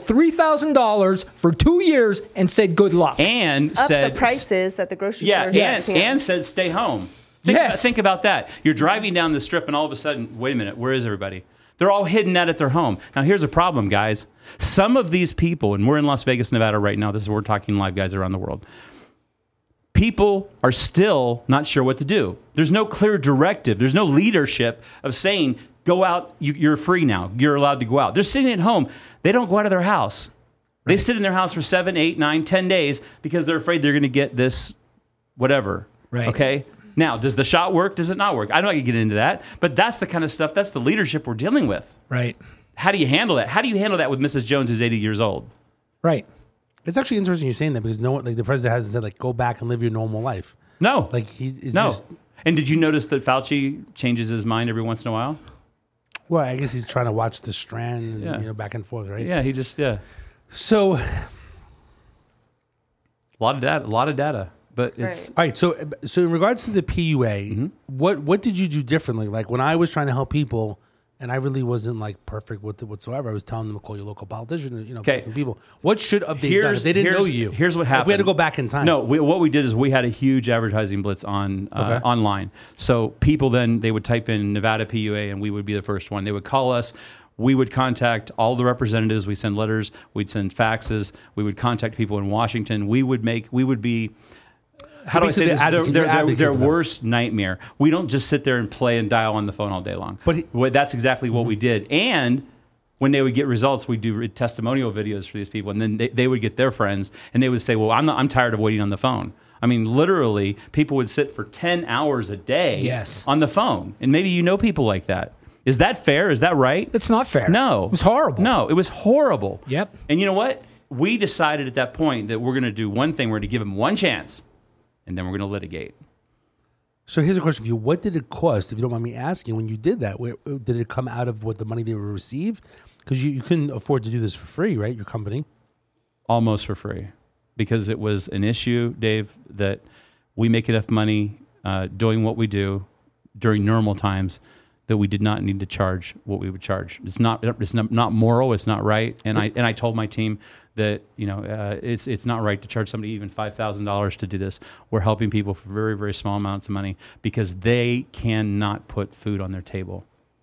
$3,000 for 2 years and said, good luck. And up said the prices at the grocery stores. And said, stay home. Think about that. You're driving down the strip and all of a sudden, wait a minute, where is everybody? They're all hidden out at their home. Now, here's a problem, guys. Some of these people, and we're in Las Vegas, Nevada right now. This is where we're talking live, guys, around the world. People are still not sure what to do. There's no clear directive. There's no leadership of saying, go out, you're free now. You're allowed to go out. They're sitting at home. They don't go out of their house. Right. They sit in their house for 7, 8, 9, 10 days because they're afraid they're going to get this whatever. Right. Okay? Now, does the shot work? Does it not work? I don't want to get into that, but that's the kind of stuff, that's the leadership we're dealing with. Right. How do you handle that? How do you handle that with Mrs. Jones, who's 80 years old? Right. It's actually interesting you're saying that because no one, like the president hasn't said, like, go back and live your normal life. No. Like, just... And did you notice that Fauci changes his mind every once in a while? Well, I guess he's trying to watch the strand and, back and forth, right? Yeah, So... A lot of data. But it's... All right, so in regards to the PUA, what did you do differently? Like, when I was trying to help people, and I really wasn't like perfect with it whatsoever. I was telling them to call your local politician, Okay. different people. What should have they done if they didn't know you? Here's what happened. If we had to go back in time. No, what we did is we had a huge advertising blitz on online. So people then, they would type in Nevada PUA and we would be the first one. They would call us. We would contact all the representatives. We send letters. We'd send faxes. We would contact people in Washington. We would be... How do I say this? Their worst nightmare. We don't just sit there and play and dial on the phone all day long. But that's exactly what we did. And when they would get results, we'd do testimonial videos for these people. And then they would get their friends and they would say, well, I'm tired of waiting on the phone. I mean, literally, people would sit for 10 hours a day on the phone. And maybe you know people like that. Is that fair? Is that right? It's not fair. No. It was horrible. No, it was horrible. Yep. And you know what? We decided at that point that we're going to do one thing. We're going to give them one chance. And then we're going to litigate. So here's a question for you. What did it cost, if you don't mind me asking, when you did that? Did it come out of what the money they would receive? Because you couldn't afford to do this for free, right, your company? Almost for free. Because it was an issue, Dave, that we make enough money doing what we do during normal times that we did not need to charge what we would charge. It's not moral. It's not right. And I told my team that it's not right to charge somebody even $5,000 to do this. We're helping people for very, very small amounts of money because they cannot put food on their table.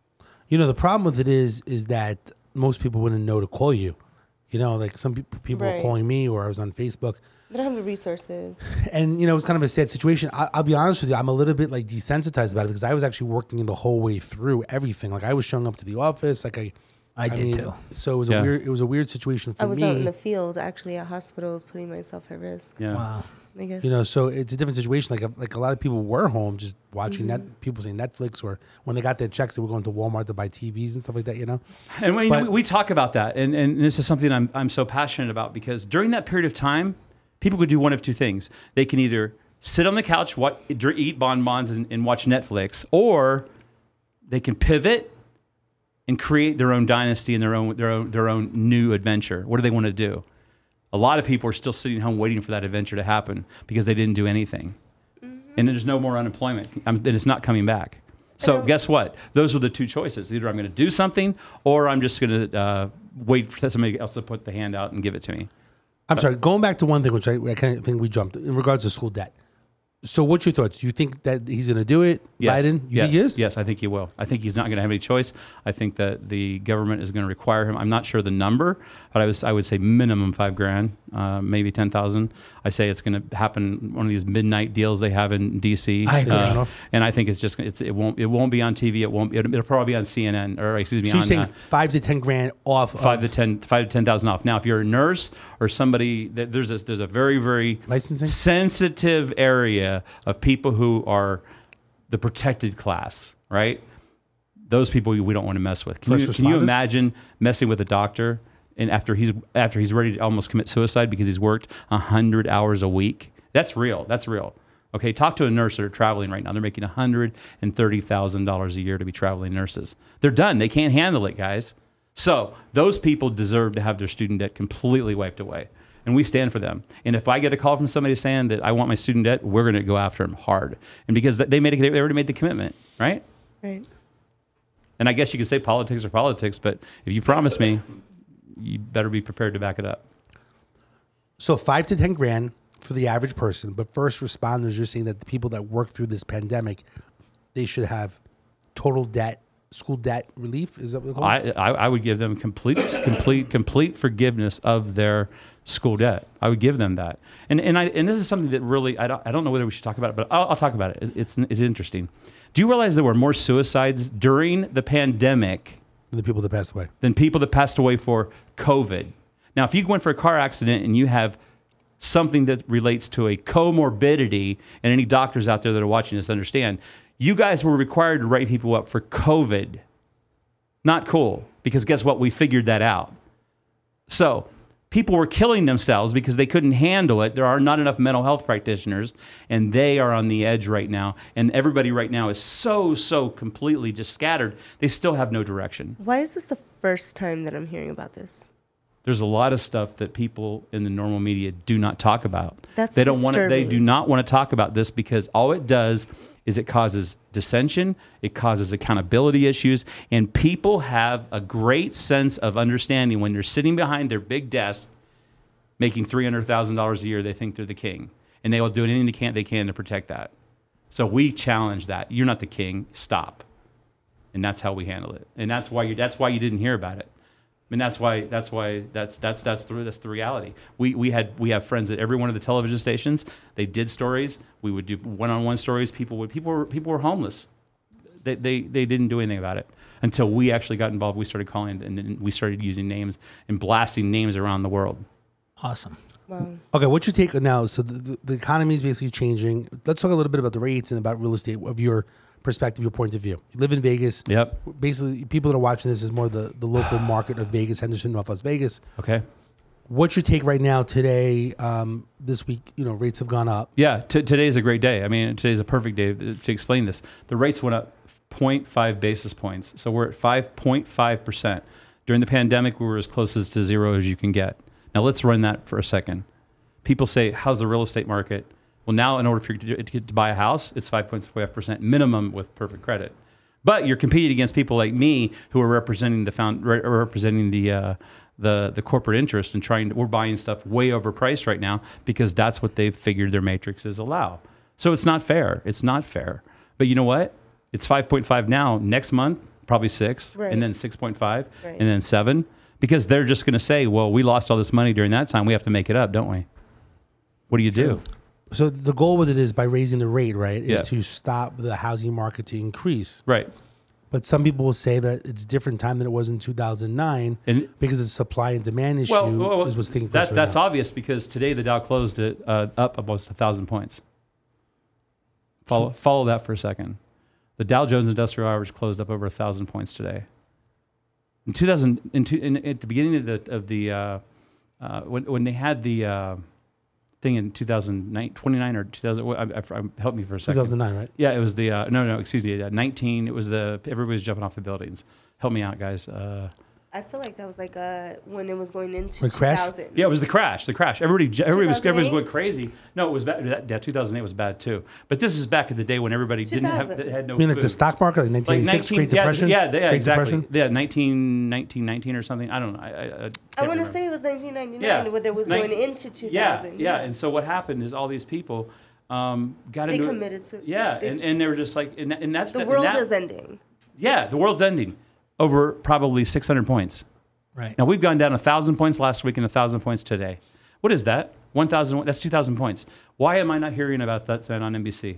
The problem with it is that most people wouldn't know to call you. Like some people were calling me, or I was on Facebook. They don't have the resources. And, it was kind of a sad situation. I'll be honest with you. I'm a little bit like desensitized about it because I was actually working the whole way through everything. Like I was showing up to the office. Like I did too. So it was a weird situation for me. I was out in the field, actually at hospitals, putting myself at risk. Yeah. Wow. I guess. So it's a different situation. Like a lot of people were home just watching people say Netflix, or when they got their checks, they were going to Walmart to buy TVs and stuff like that. And we talk about that, and this is something I'm so passionate about because during that period of time, people could do one of two things. They can either sit on the couch, eat bonbons, and watch Netflix, or they can pivot and create their own dynasty and their own new adventure. What do they want to do? A lot of people are still sitting home waiting for that adventure to happen because they didn't do anything. And there's no more unemployment. And it's not coming back. So guess what? Those are the two choices. Either I'm going to do something or I'm just going to wait for somebody else to put the hand out and give it to me. I'm sorry. Going back to one thing, which I kind of think we jumped, in regards to school debt. So what's your thoughts? Do you think that he's going to do it, yes. Biden? You think he is? Yes, I think he will. I think he's not going to have any choice. I think that the government is going to require him. I'm not sure the number, but I would say minimum $5,000, maybe $10,000. I say it's going to happen one of these midnight deals they have in D.C. I agree. And I think it won't be on TV. It'll probably be on CNN or excuse me. So you're saying $5,000 to $10,000 off? $5,000 to $10,000 off. Now, if you're a nurse or somebody, there's a very, very licensing sensitive area of people who are the protected class, right? Those people we don't want to mess with. Can you imagine messing with a doctor and after he's ready to almost commit suicide because he's worked 100 hours a week? That's real. That's real. Okay, talk to a nurse that are traveling right now. They're making $130,000 a year to be traveling nurses. They're done. They can't handle it, guys. So those people deserve to have their student debt completely wiped away. And we stand for them. And if I get a call from somebody saying that I want my student debt, we're going to go after them hard. And because they already made the commitment, right? Right. And I guess you could say politics are politics, but if you promise me, you better be prepared to back it up. So $5,000 to $10,000 for the average person, but first responders, you're saying that the people that work through this pandemic, they should have total debt, school debt relief. Is that what it's called? I would give them complete forgiveness of their school debt. I would give them that. And this is something that really I don't know whether we should talk about it, but I'll talk about it. It's interesting. Do you realize there were more suicides during the pandemic than the people that passed away? Than people that passed away for COVID. Now, if you went for a car accident and you have something that relates to a comorbidity, and any doctors out there that are watching this understand, you guys were required to write people up for COVID. Not cool, because guess what? We figured that out. So people were killing themselves because they couldn't handle it. There are not enough mental health practitioners, and they are on the edge right now. And everybody right now is so completely just scattered. They still have no direction. Why is this the first time that I'm hearing about this? There's a lot of stuff that people in the normal media do not talk about. That's they disturbing. They do not want to talk about this because all it does is it causes dissension, it causes accountability issues, and people have a great sense of understanding when they're sitting behind their big desk making $300,000 a year, they think they're the king, and they will do anything they can to protect that. So we challenge that. You're not the king. Stop. And that's how we handle it. And that's why you didn't hear about it. And that's the reality. We have friends at every one of the television stations. They did stories. We would do one-on-one stories. People were homeless. They didn't do anything about it until we actually got involved. We started calling and we started using names and blasting names around the world. Awesome. Wow. Okay, what's your take now? So the economy is basically changing. Let's talk a little bit about the rates and about real estate of your perspective, your point of view. You live in Vegas. Yep. Basically, people that are watching this is more the local market of Vegas, Henderson, North Las Vegas. Okay. What's your take right now today, this week? Rates have gone up. Yeah, today's a great day. I mean, today's a perfect day to explain this. The rates went up 0.5 basis points. So we're at 5.5%. During the pandemic, we were as close as to zero as you can get. Now, let's run that for a second. People say, how's the real estate market? Well, now, in order for you to buy a house, it's 5.5% minimum with perfect credit. But you're competing against people like me who are representing the corporate interest and we're buying stuff way overpriced right now because that's what they've figured their matrices allow. So it's not fair. It's not fair. But you know what? It's 5.5 now. Next month, probably 6, right. and then 6.5, right. and then 7. Because they're just going to say, well, we lost all this money during that time. We have to make it up, don't we? What do you do? So the goal with it is by raising the rate, right, is Yeah. to stop the housing market to increase. Right. But some people will say that it's a different time than it was in 2009 because the supply and demand issue is what's taking place. That's obvious because today the Dow closed it up almost 1,000 points. Follow that for a second. The Dow Jones Industrial Average closed up over 1,000 points today. In at the beginning when they had the thing in 2029 or 2000, help me for a second. 2009, right? Yeah, it was the excuse me, 19. It was everybody was jumping off the buildings. Help me out, guys. I feel like that was like when it was going into The crash? 2000. Yeah, it was the crash. Everybody was 2008? going crazy. No, it was bad. Yeah, 2008 was bad too. But this is back in the day when everybody had no. I mean, like food. the stock market, like 1986, Great Depression? Yeah, Great exactly. Depression? Yeah, 1919 or something. I don't know. I want to say it was 1999, but it was going into 2000. Yeah. And so what happened is all these people got They into committed to. Yeah, and they were just like, and that's The world is ending. Yeah, the world's ending over probably 600 points. Right. Now we've gone down 1,000 points last week and 1,000 points today. What is that? 1,000. That's 2,000 points. Why am I not hearing about that on NBC?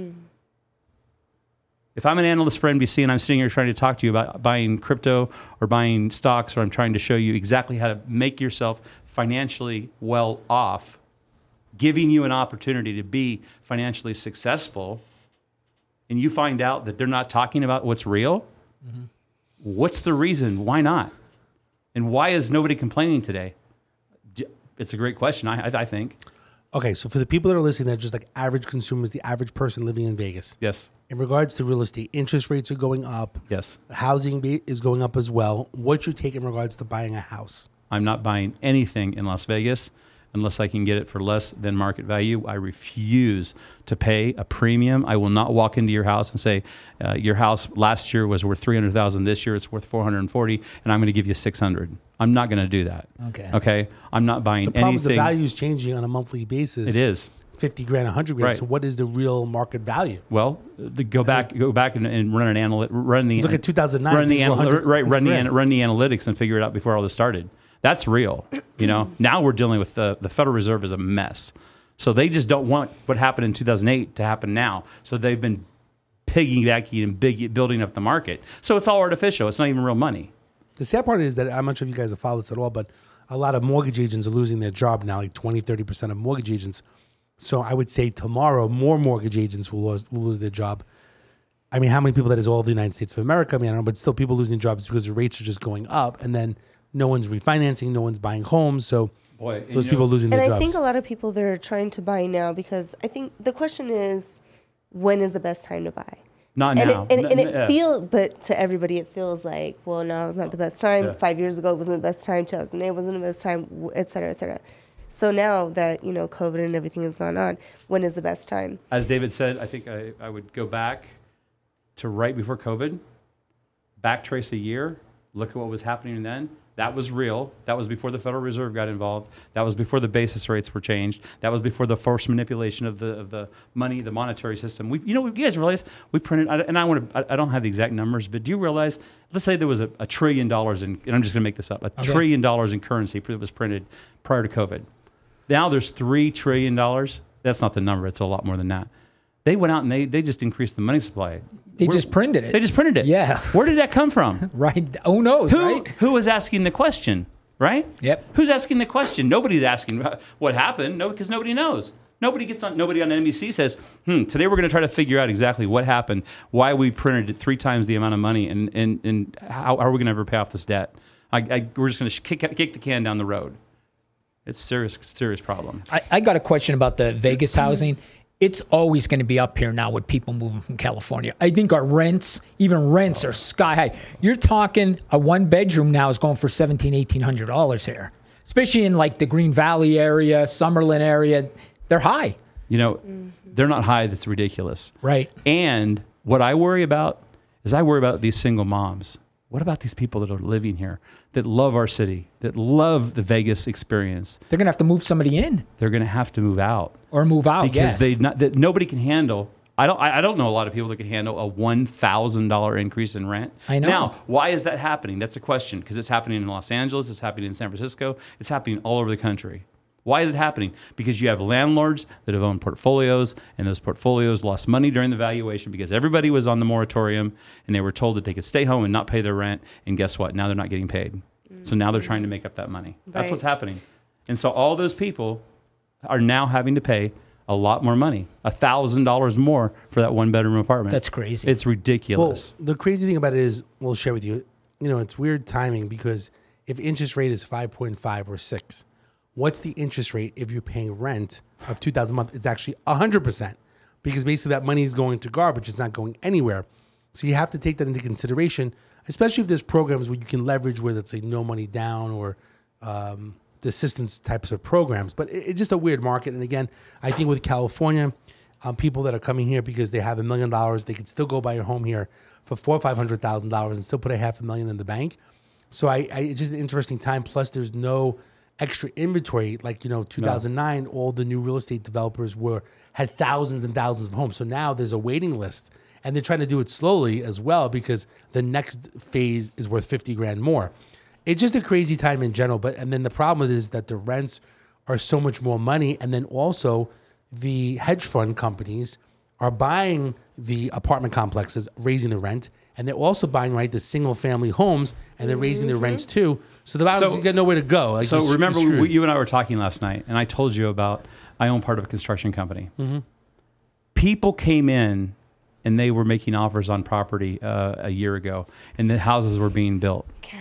If I'm an analyst for NBC and I'm sitting here trying to talk to you about buying crypto or buying stocks, or I'm trying to show you exactly how to make yourself financially well off, giving you an opportunity to be financially successful, and you find out that they're not talking about what's real, what's the reason? Why not? And why is nobody complaining today? It's a great question, I think. Okay, so for the people that are listening, they're just like average consumers, the average person living in Vegas. Yes. In regards to real estate, interest rates are going up. Yes. Housing is going up as well. What's your take in regards to buying a house? I'm not buying anything in Las Vegas unless I can get it for less than market value. I refuse to pay a premium. I will not walk into your house and say, your house last year was worth $300,000. This year it's worth $440,000, and I'm going to give you $600,000. I'm not going to do that. Okay. I'm not buying anything. The problem is the value is changing on a monthly basis. It is. 50 grand, 100 grand. Right. So what is the real market value? Well, go back and run an Look at 2009. Run the grand. run the analytics and figure it out before all this started. That's real. Now we're dealing with the Federal Reserve is a mess. So they just don't want what happened in 2008 to happen now. So they've been piggybacking and building up the market. So it's all artificial. It's not even real money. The sad part is that I'm not sure if you guys have followed this at all, but a lot of mortgage agents are losing their job now, like 20, 30% of mortgage agents. So I would say tomorrow, more mortgage agents will lose their job. I mean, how many people that is all of the United States of America? I mean, I don't know, but still people losing jobs because the rates are just going up. And then no one's refinancing, no one's buying homes. So those people are losing their jobs. And I think a lot of people that are trying to buy now, because I think the question is, when is the best time to buy? Not now. But to everybody, it feels like, well, now is not the best time. Yeah. 5 years ago, it wasn't the best time. 2008 wasn't the best time, et cetera, et cetera. So now that, COVID and everything has gone on, when is the best time? As David said, I think I would go back to right before COVID, backtrace a year, look at what was happening then. That was real. That was before the Federal Reserve got involved. That was before the basis rates were changed. That was before the forced manipulation of the money, the monetary system. You guys realize we printed, and I don't have the exact numbers, but do you realize? Let's say there was $1 trillion in, and I'm just going to make this up, $1 trillion in currency that was printed prior to COVID. Now there's $3 trillion. That's not the number. It's a lot more than that. They went out and they just increased the money supply. They just printed it. They just printed it. Yeah. Where did that come from? Right. Who knows, right? Who was asking the question, right? Yep. Who's asking the question? Nobody's asking what happened. No, because nobody knows. Nobody on NBC says, today we're going to try to figure out exactly what happened, why we printed it 3 times the amount of money, and how are we going to ever pay off this debt? We're just going to kick the can down the road. It's a serious problem. I got a question about the Vegas housing. It's always going to be up here now with people moving from California. I think our rents are sky high. You're talking a 1-bedroom now is going for $1,700, $1,800 here, especially in like the Green Valley area, Summerlin area. They're high. They're not high. That's ridiculous. Right. And what I worry about is these single moms. What about these people that are living here, that love our city, that love the Vegas experience? They're going to have to move somebody in. They're going to have to move out. Or move out, because yes. Nobody can handle. I don't know a lot of people that can handle a $1,000 increase in rent. I know. Now, why is that happening? That's a question, because it's happening in Los Angeles, it's happening in San Francisco, it's happening all over the country. Why is it happening? Because you have landlords that have owned portfolios, and those portfolios lost money during the valuation because everybody was on the moratorium, and they were told that they could stay home and not pay their rent. And guess what? Now they're not getting paid. So now they're trying to make up that money. That's what's happening. And so all those people are now having to pay a lot more money, $1,000 more for that 1-bedroom apartment. That's crazy. It's ridiculous. Well, the crazy thing about it is, we'll share with you, it's weird timing, because if interest rate is 5.5 or 6, what's the interest rate if you're paying rent of $2,000 a month? It's actually 100%, because basically that money is going to garbage. It's not going anywhere. So you have to take that into consideration, especially if there's programs where you can leverage, where let's say no money down or the assistance types of programs. But it's just a weird market. And again, I think with California, people that are coming here because they have $1 million, they could still go buy a home here for $400,000 or $500,000 and still put $500,000 in the bank. So it's just an interesting time. Plus, there's no extra inventory. Like 2009, all the new real estate developers had thousands and thousands of homes. So now there's a waiting list, and they're trying to do it slowly as well, because the next phase is worth $50,000 more. It's just a crazy time in general. And then the problem is that the rents are so much more money, and then also the hedge fund companies are buying the apartment complexes, raising the rent, and they're also buying the single family homes, and they're raising their rents too. So the bottom is you got nowhere to go. So remember, you and I were talking last night, and I told you about I own part of a construction company. Mm-hmm. People came in and they were making offers on property a year ago, and the houses were being built. Cash.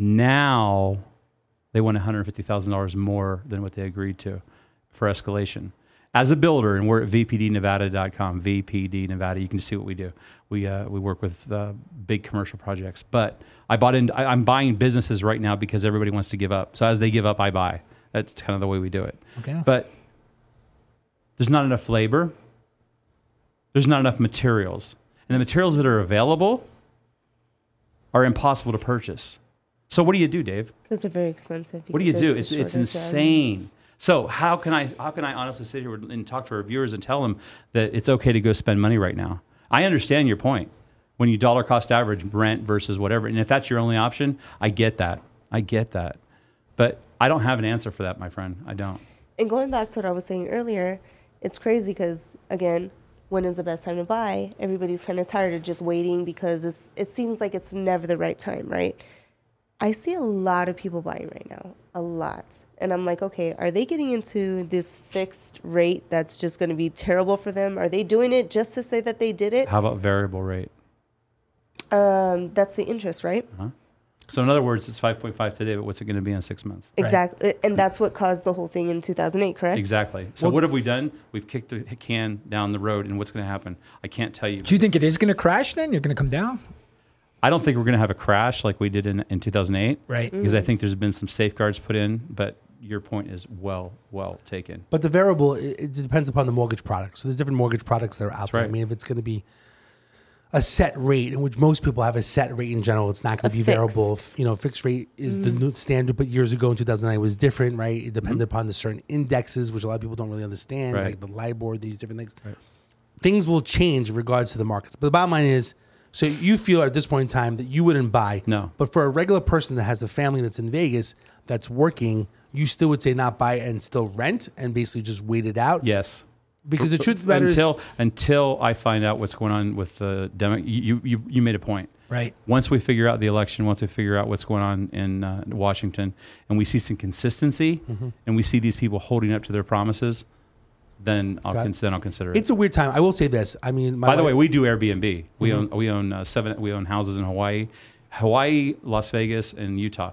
Now they want $150,000 more than what they agreed to for escalation. As a builder, and we're at vpdnevada.com, VPD Nevada, you can see what we do. We work with big commercial projects. But I'm buying businesses right now because everybody wants to give up. So as they give up, I buy. That's kind of the way we do it. Okay. But there's not enough labor. There's not enough materials. And the materials that are available are impossible to purchase. So what do you do, Dave? Because they're very expensive. What do you do? It's insane. So how can I honestly sit here and talk to our viewers and tell them that it's okay to go spend money right now? I understand your point. When you dollar cost average rent versus whatever, and if that's your only option, I get that. But I don't have an answer for that, my friend. I don't. And going back to what I was saying earlier, it's crazy because, again, when is the best time to buy? Everybody's kind of tired of just waiting because it seems like it's never the right time, right? I see a lot of people buying right now, a lot. And I'm like, okay, are they getting into this fixed rate that's just going to be terrible for them? Are they doing it just to say that they did it? How about variable rate? That's the interest, right? Uh-huh. So in other words, it's 5.5 today, but what's it going to be in 6 months? Exactly. Right. And that's what caused the whole thing in 2008, correct? Exactly. So what have we done? We've kicked the can down the road, and what's going to happen? I can't tell you. Do you think it is going to crash then? You're going to come down? I don't think we're going to have a crash like we did in 2008. Right. Because I think there's been some safeguards put in, but your point is well taken. But the variable, it depends upon the mortgage product. So there's different mortgage products that are out there. right. I mean, if it's going to be a set rate, in which most people have a set rate in general, it's not going to be fixed. variable. Fixed rate is the new standard, but years ago in 2009 it was different, right? It depended upon the certain indexes, which a lot of people don't really understand, Right. like the LIBOR, these different things. Right. Things will change in regards to the markets. But the bottom line is, so you feel at this point in time that you wouldn't buy. No. But for a regular person that has a family that's in Vegas, that's working, you still would say not buy and still rent and basically just wait it out? Yes. Because the truth of the matter is... Until I find out what's going on with the you made a point. Right. Once we figure out the election, once we figure out what's going on in Washington, and we see some consistency, and we see these people holding up to their promises, then I'll consider it. It's a weird time. I will say this. I mean, By the way, we do Airbnb. We own houses in Hawaii, Las Vegas, and Utah.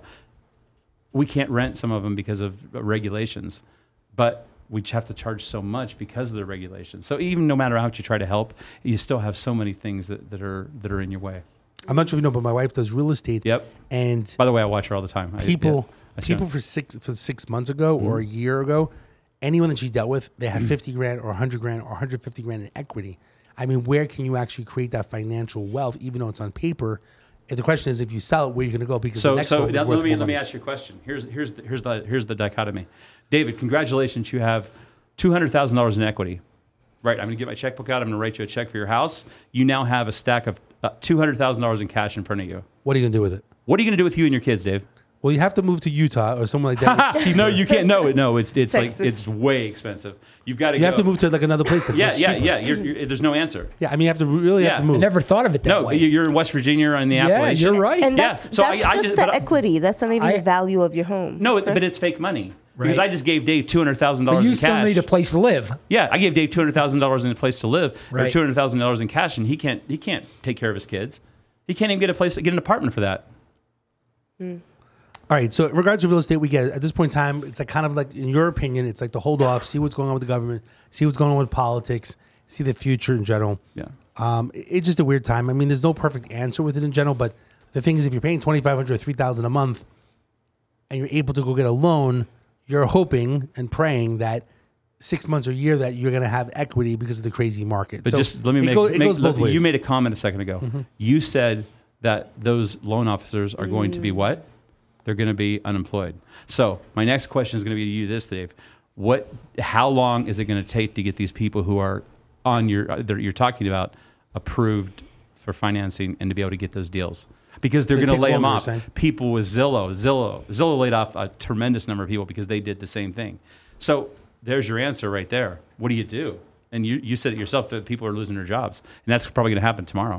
We can't rent some of them because of regulations, but we have to charge so much because of the regulations. So even no matter how much you try to help, you still have so many things that are in your way. I'm not sure if you know, but my wife does real estate. Yep. And by the way, I watch her all the time. People for 6 months ago or a year ago, anyone that she dealt with, they had 50 grand or 100 grand or 150 grand in equity. I mean, where can you actually create that financial wealth, even though it's on paper? If the question is, if you sell it, where are you going to go? Because the next one is worth more let money. me ask you a question. Here's the dichotomy. David, congratulations, you have $200,000 in equity. Right, I'm going to get my checkbook out. I'm going to write you a check for your house. You now have a stack of $200,000 in cash in front of you. What are you going to do with it? What are you going to do with you and your kids, Dave? Well, you have to move to Utah or somewhere like that. No, you can't. No, it's like Texas. it's way expensive. You've got to. You have to move to like another place. That's much cheaper. There's no answer. Yeah, I mean, you have to really have to I move. never thought of it that No, way. you're in West Virginia or in the Yeah, Appalachians. you're right. And Yeah, that's so that's I just just- the but I- equity. That's not even the value of your home. No, correct? but it's fake money. Because Right. I just gave Dave $200,000 But in you cash. still need a place to live. Yeah, I gave Dave $200,000 in a place to live, or Right. $200,000 in cash, and he can't take care of his kids. He can't even get an apartment for that. All right. So, in regards to real estate, we get it. At this point in time, it's like kind of like, in your opinion, it's like to hold off, see what's going on with the government, see what's going on with politics, see the future in general. Yeah. It's just a weird time. I mean, there's no perfect answer with it in general, but the thing is, if you're paying $2,500 or $3,000 a month, and you're able to go get a loan, you're hoping and praying that 6 months or a year that you're going to have equity because of the crazy market. But So just let me it goes both ways. You made a comment a second ago. You said that those loan officers are going to be what? They're going to be unemployed. So my next question is going to be to you, Dave. How long is it going to take to get these people who are on that you're talking about approved for financing and to be able to get those deals? Because they're They going to take lay them longer, off. you're saying? People with Zillow laid off a tremendous number of people because they did the same thing. So there's your answer right there. What do you do? And you said it yourself that people are losing their jobs, and that's probably going to happen tomorrow.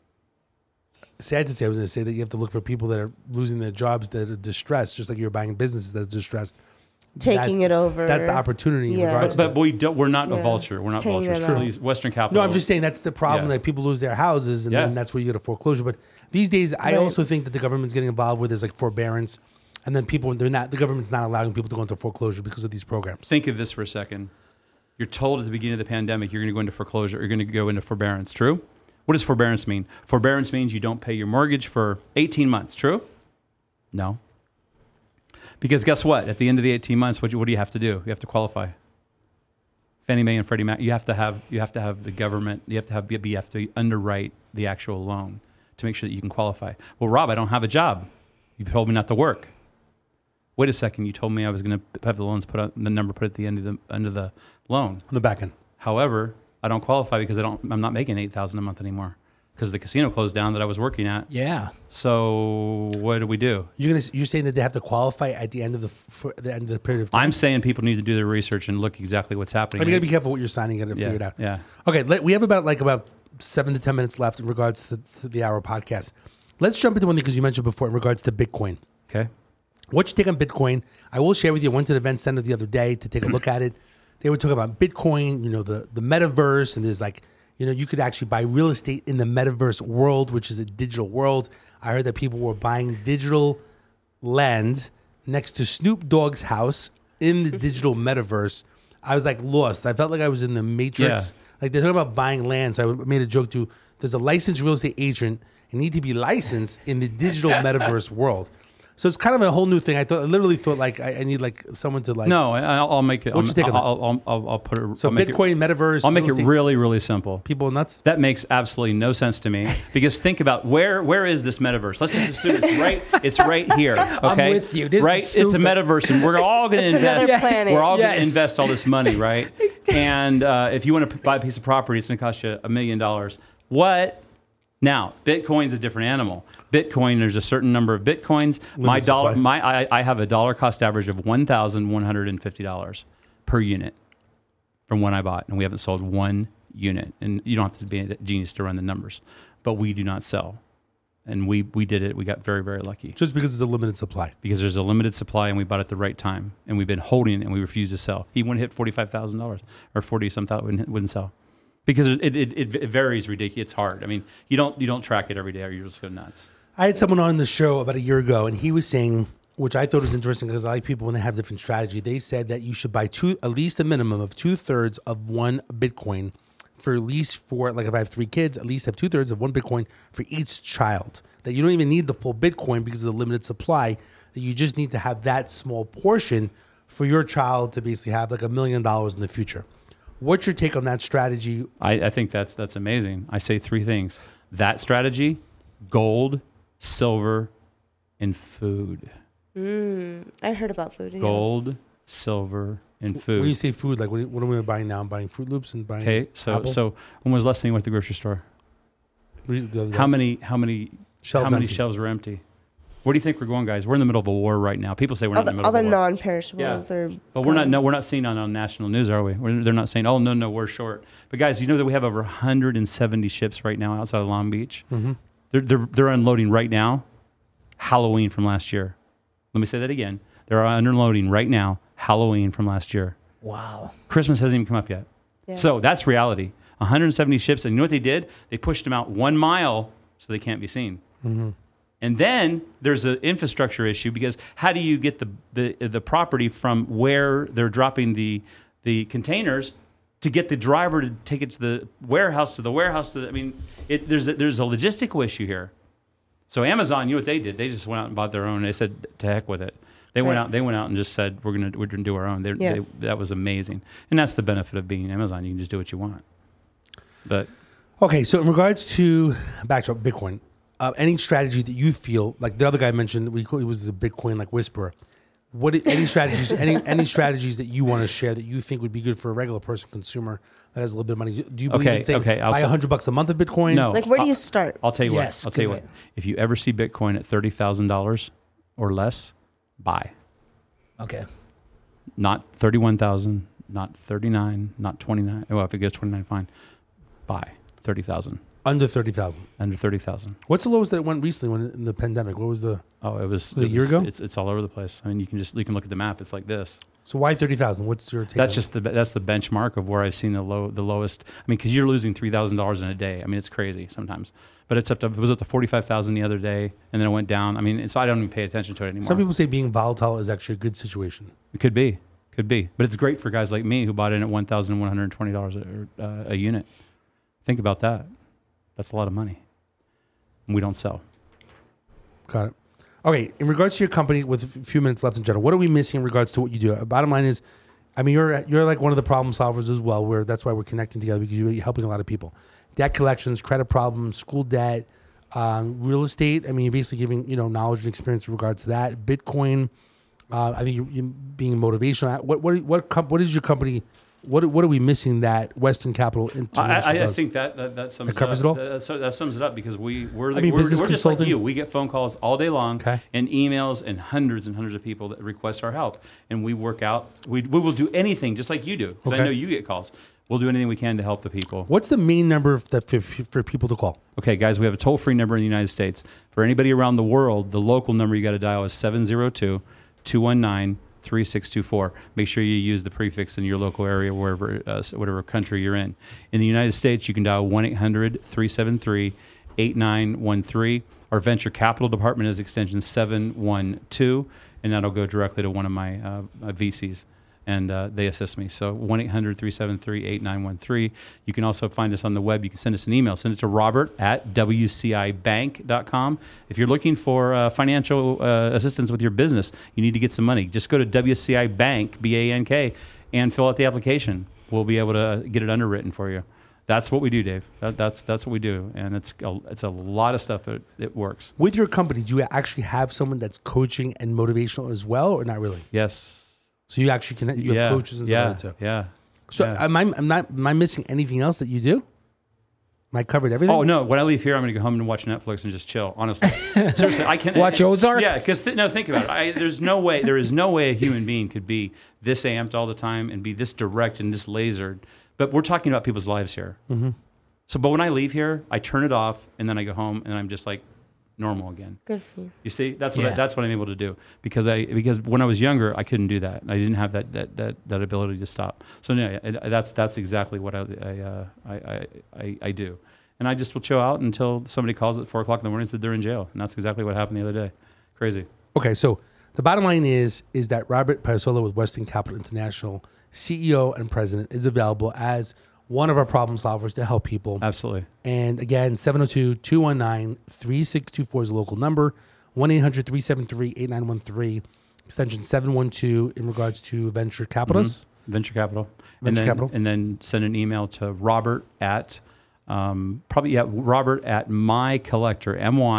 Sad to say, I was going to say that you have to look for people that are losing their jobs that are distressed, just like you're buying businesses that are distressed. Taking it over. That's the opportunity in Yeah. regards to But we're not a Yeah. vulture. We're not Paying vultures. it out. Please, Western Capital. No, I'm just saying that's the problem, Yeah. that people lose their houses, and Yeah. then that's where you get a foreclosure. But these days, I Right. also think that the government's getting involved where there's like forbearance, and then the government's not allowing people to go into foreclosure because of these programs. Think of this for a second. You're told at the beginning of the pandemic you're going to go into foreclosure. You're going to go into forbearance. True? What does forbearance mean? Forbearance means you don't pay your mortgage for 18 months. True? No. Because guess what? At the end of the 18 months, what do you have to do? You have to qualify. Fannie Mae and Freddie Mac. You have to have the government. You have to underwrite the actual loan to make sure that you can qualify. Well, Rob, I don't have a job. You told me not to work. Wait a second. You told me I was going to have the loans put at the end of the loan. On the back end. However, I don't qualify because I'm not making $8,000 a month anymore because the casino closed down that I was working at. Yeah. So what do we do? You're saying that they have to qualify at the end of the period of time. I'm saying people need to do their research and look exactly what's happening. But you got to be careful what you're signing. You got to figure it out. Yeah. Okay, we have about 7 to 10 minutes left in regards to the hour podcast. Let's jump into one thing because you mentioned before in regards to Bitcoin. Okay. What's your take on Bitcoin? I will share with you. I went to the event center the other day to take a look at it. They were talking about Bitcoin, the metaverse, and there's like, you could actually buy real estate in the metaverse world, which is a digital world. I heard that people were buying digital land next to Snoop Dogg's house in the digital metaverse. I was like lost. I felt like I was in the Matrix. Yeah. Like they're talking about buying land. So I made a joke to, there's a licensed real estate agent. You need to be licensed in the digital metaverse world. So it's kind of a whole new thing. I literally thought like I need like someone to like. No, I'll make it. What's your take on that? I'll put it. So Bitcoin, metaverse. I'll make it really, really simple. People nuts. That makes absolutely no sense to me because think about where is this metaverse? Let's just assume it's right here. Okay, I'm with you. This right, is stupid. it's a metaverse, and we're all going to invest. Another planet. We're all going to Yes. invest all this money, right? And if you want to buy a piece of property, it's going to cost you $1 million. What? Now, Bitcoin's a different animal. Bitcoin, there's a certain number of Bitcoins. I have a dollar cost average of $1,150 per unit from when I bought, and we haven't sold one unit. And you don't have to be a genius to run the numbers, but we do not sell. And we did it. We got very, very lucky. Just because it's a limited supply. Because there's a limited supply, and we bought it at the right time, and we've been holding it, and we refuse to sell. Even when it hit $45,000 or 40-some thousand, wouldn't sell. Because it varies ridiculously. It's hard. I mean, you don't track it every day, or you just go nuts. I had someone on the show about a year ago, and he was saying, which I thought was interesting because I like people when they have different strategy. They said that you should buy at least a minimum of 2/3 of one Bitcoin for at least like if I have 3 kids, at least have 2/3 of one Bitcoin for each child. That you don't even need the full Bitcoin because of the limited supply. That you just need to have that small portion for your child to basically have like $1 million in the future. What's your take on that strategy? I think that's amazing. I say 3 things: that strategy, gold, silver, and food. I heard about food. Gold, silver, and food. When you say food, like what am I buying now? I'm buying Fruit Loops and buying. Okay, so when was the last time you went to the grocery store? How many shelves are empty? Where do you think we're going, guys? We're in the middle of a war right now. People say we're not in the middle of a war. All the non-perishables are. But we're not seeing on national news, are we? They're not saying, oh no, we're short. But guys, you know that we have over 170 ships right now outside of Long Beach. Mm-hmm. They're unloading right now. Halloween from last year. Let me say that again. They're unloading right now. Halloween from last year. Wow. Christmas hasn't even come up yet. Yeah. So that's reality. 170 ships, and you know what they did? They pushed them out 1 mile so they can't be seen. Mm-hmm. And then there's an infrastructure issue because how do you get the property from where they're dropping the containers to get the driver to take it to the warehouse I mean, there's a logistical issue here. So Amazon, you know what they did? They just went out and bought their own. They said, "To heck with it." They went out and just said, "We're gonna do our own." That was amazing, and that's the benefit of being Amazon. You can just do what you want. But okay, so in regards to back to Bitcoin. Any strategy that you feel like the other guy mentioned, he was the Bitcoin like whisperer. Any strategies? any strategies that you want to share that you think would be good for a regular person, consumer that has a little bit of money? Do you believe in saying buy $100 a month of Bitcoin? No. Like where do you start? I'll tell you what. I'll tell you what. If you ever see Bitcoin at $30,000 or less, buy. Okay. Not 31,000, not 39, not 29. Well, if it goes 29, fine. Buy 30,000. Under 30,000. Under 30,000. What's the lowest that it went recently when in the pandemic? What was the? Oh, it was a year ago. It's all over the place. I mean, you can look at the map. It's like this. So why 30,000? What's your take? That's just the benchmark of where I've seen the lowest. I mean, because you're losing $3,000 in a day. I mean, it's crazy sometimes. But it was up to 45,000 the other day, and then it went down. I mean, so I don't even pay attention to it anymore. Some people say being volatile is actually a good situation. It could be, but it's great for guys like me who bought in at $1,120 a unit. Think about that. That's a lot of money. And we don't sell. Got it. Okay, in regards to your company, with a few minutes left in general, what are we missing in regards to what you do? Bottom line is, I mean, you're like one of the problem solvers as well. That's why we're connecting together because you're helping a lot of people. Debt collections, credit problems, school debt, real estate. I mean, you're basically giving knowledge and experience in regards to that. Bitcoin. I think you're being motivational. What is your company? What are we missing that Western Capital International does? I think that sums covers it up. It all? That sums it up because we're business just like consulting? you. We get phone calls all day long Okay. and emails and hundreds of people that request our help. And we work out. We will do anything just like you do because Okay. I know you get calls. We'll do anything we can to help the people. What's the main number for people to call? Okay, guys, we have a toll-free number in the United States. For anybody around the world, the local number you got to dial is 702-219-3624. Make sure you use the prefix in your local area, whatever country you're in. In the United States, you can dial 1-800-373-8913. Our venture capital department is extension 712, and that'll go directly to one of my VCs. and they assist me. So 1-800-373-8913. You can also find us on the web. You can send us an email. Send it to robert@wcibank.com. If you're looking for financial assistance with your business, you need to get some money, just go to WCI Bank, BANK, and fill out the application. We'll be able to get it underwritten for you. That's what we do, Dave. That's what we do, and it's a lot of stuff. It works. With your company, do you actually have someone that's coaching and motivational as well, or not really? Yes. So you actually can have coaches and stuff like that too. Yeah. So am I missing anything else that you do? Am I covered everything? Oh no! When I leave here, I'm going to go home and watch Netflix and just chill. Honestly, seriously, I can't watch Ozark. Yeah, because think about it. There is no way a human being could be this amped all the time and be this direct and this lasered. But we're talking about people's lives here. Mm-hmm. So, but when I leave here, I turn it off and then I go home and I'm just like normal again. Good for you. You see, that's what I'm able to do because when I was younger, I couldn't do that. I didn't have that ability to stop. So no, that's exactly what I do. And I just will chill out until somebody calls at 4:00 in the morning and said they're in jail. And that's exactly what happened the other day. Crazy. Okay, so the bottom line is that Robert Paisola with Western Capital International, CEO and president, is available as one of our problem solvers to help people. Absolutely. And again, 702-219-3624 is a local number. 1-800-373-8913, extension 712 in regards to venture capitalists. Mm-hmm. Venture capital. Capital. And then send an email to Robert at mycollector,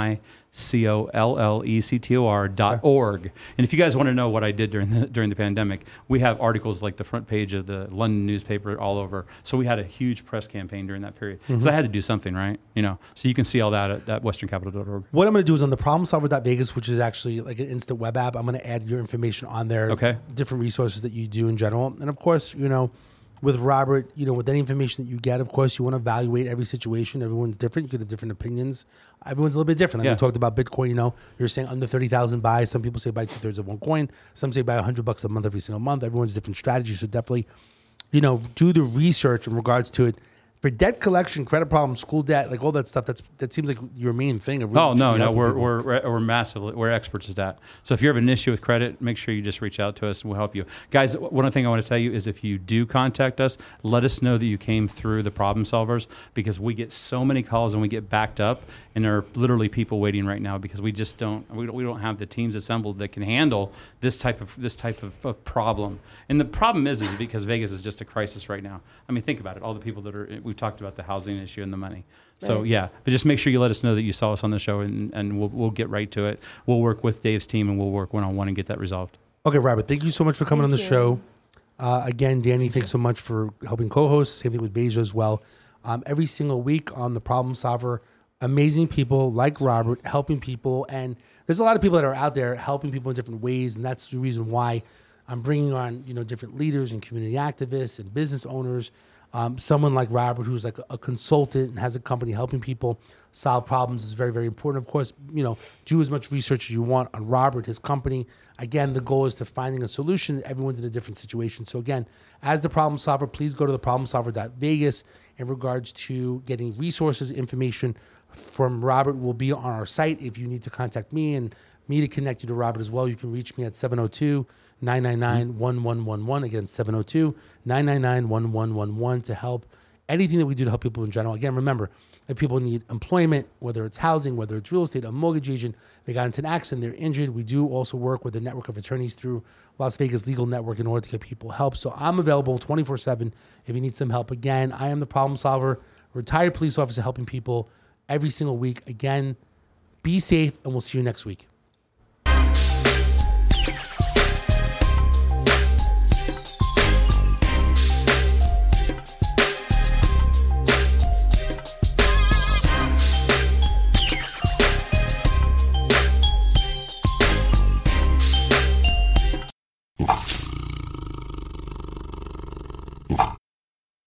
MyCollector.org. And if you guys want to know what I did during the pandemic, we have articles like the front page of the London newspaper all over. So we had a huge press campaign during that period because I had to do something, right? So you can see all that at westerncapital.org. What I'm going to do is on the problemsolver.vegas, which is actually like an instant web app, I'm going to add your information on there. Okay. Different resources that you do in general. And of course, with Robert, with any information that you get, of course, you want to evaluate every situation. Everyone's different. You get different opinions. Everyone's a little bit different. Like we talked about Bitcoin, you're saying under 30,000 buy. Some people say buy 2/3 of one coin. Some say buy $100 a month every single month. Everyone's different strategies. So definitely, do the research in regards to it. For debt collection, credit problems, school debt, like all that stuff, that seems like your main thing. We're massively, we're experts at that. So if you have an issue with credit, make sure you just reach out to us and we'll help you. Guys, one thing I want to tell you is if you do contact us, let us know that you came through the problem solvers because we get so many calls and we get backed up and there are literally people waiting right now because we don't have the teams assembled that can handle this type of problem. And the problem is because Vegas is just a crisis right now. I mean, think about it. All the people that we've talked about the housing issue and the money. So but just make sure you let us know that you saw us on the show and we'll get right to it. We'll work with Dave's team and we'll work one-on-one and get that resolved. Okay, Robert, thank you so much for coming on the show. Again, Danny, thanks so much for helping co-host. Same thing with Beja as well. Every single week on the Problem Solver, amazing people like Robert helping people. And there's a lot of people that are out there helping people in different ways. And that's the reason why I'm bringing on, different leaders and community activists and business owners. Someone like Robert, who's like a consultant and has a company helping people solve problems is very, very important. Of course, do as much research as you want on Robert, his company. Again, the goal is to finding a solution. Everyone's in a different situation. So again, as the problem solver, please go to the problemsolver.vegas in regards to getting resources, information from Robert will be on our site. If you need to contact me and me to connect you to Robert as well, you can reach me at 702-999-1111. Again, 702-999-1111 to help anything that we do to help people in general. Again, remember, if people need employment, whether it's housing, whether it's real estate, a mortgage agent, they got into an accident, they're injured. We do also work with a network of attorneys through Las Vegas Legal Network in order to get people help. So I'm available 24/7 if you need some help. Again, I am the problem solver, retired police officer helping people every single week. Again, be safe, and we'll see you next week.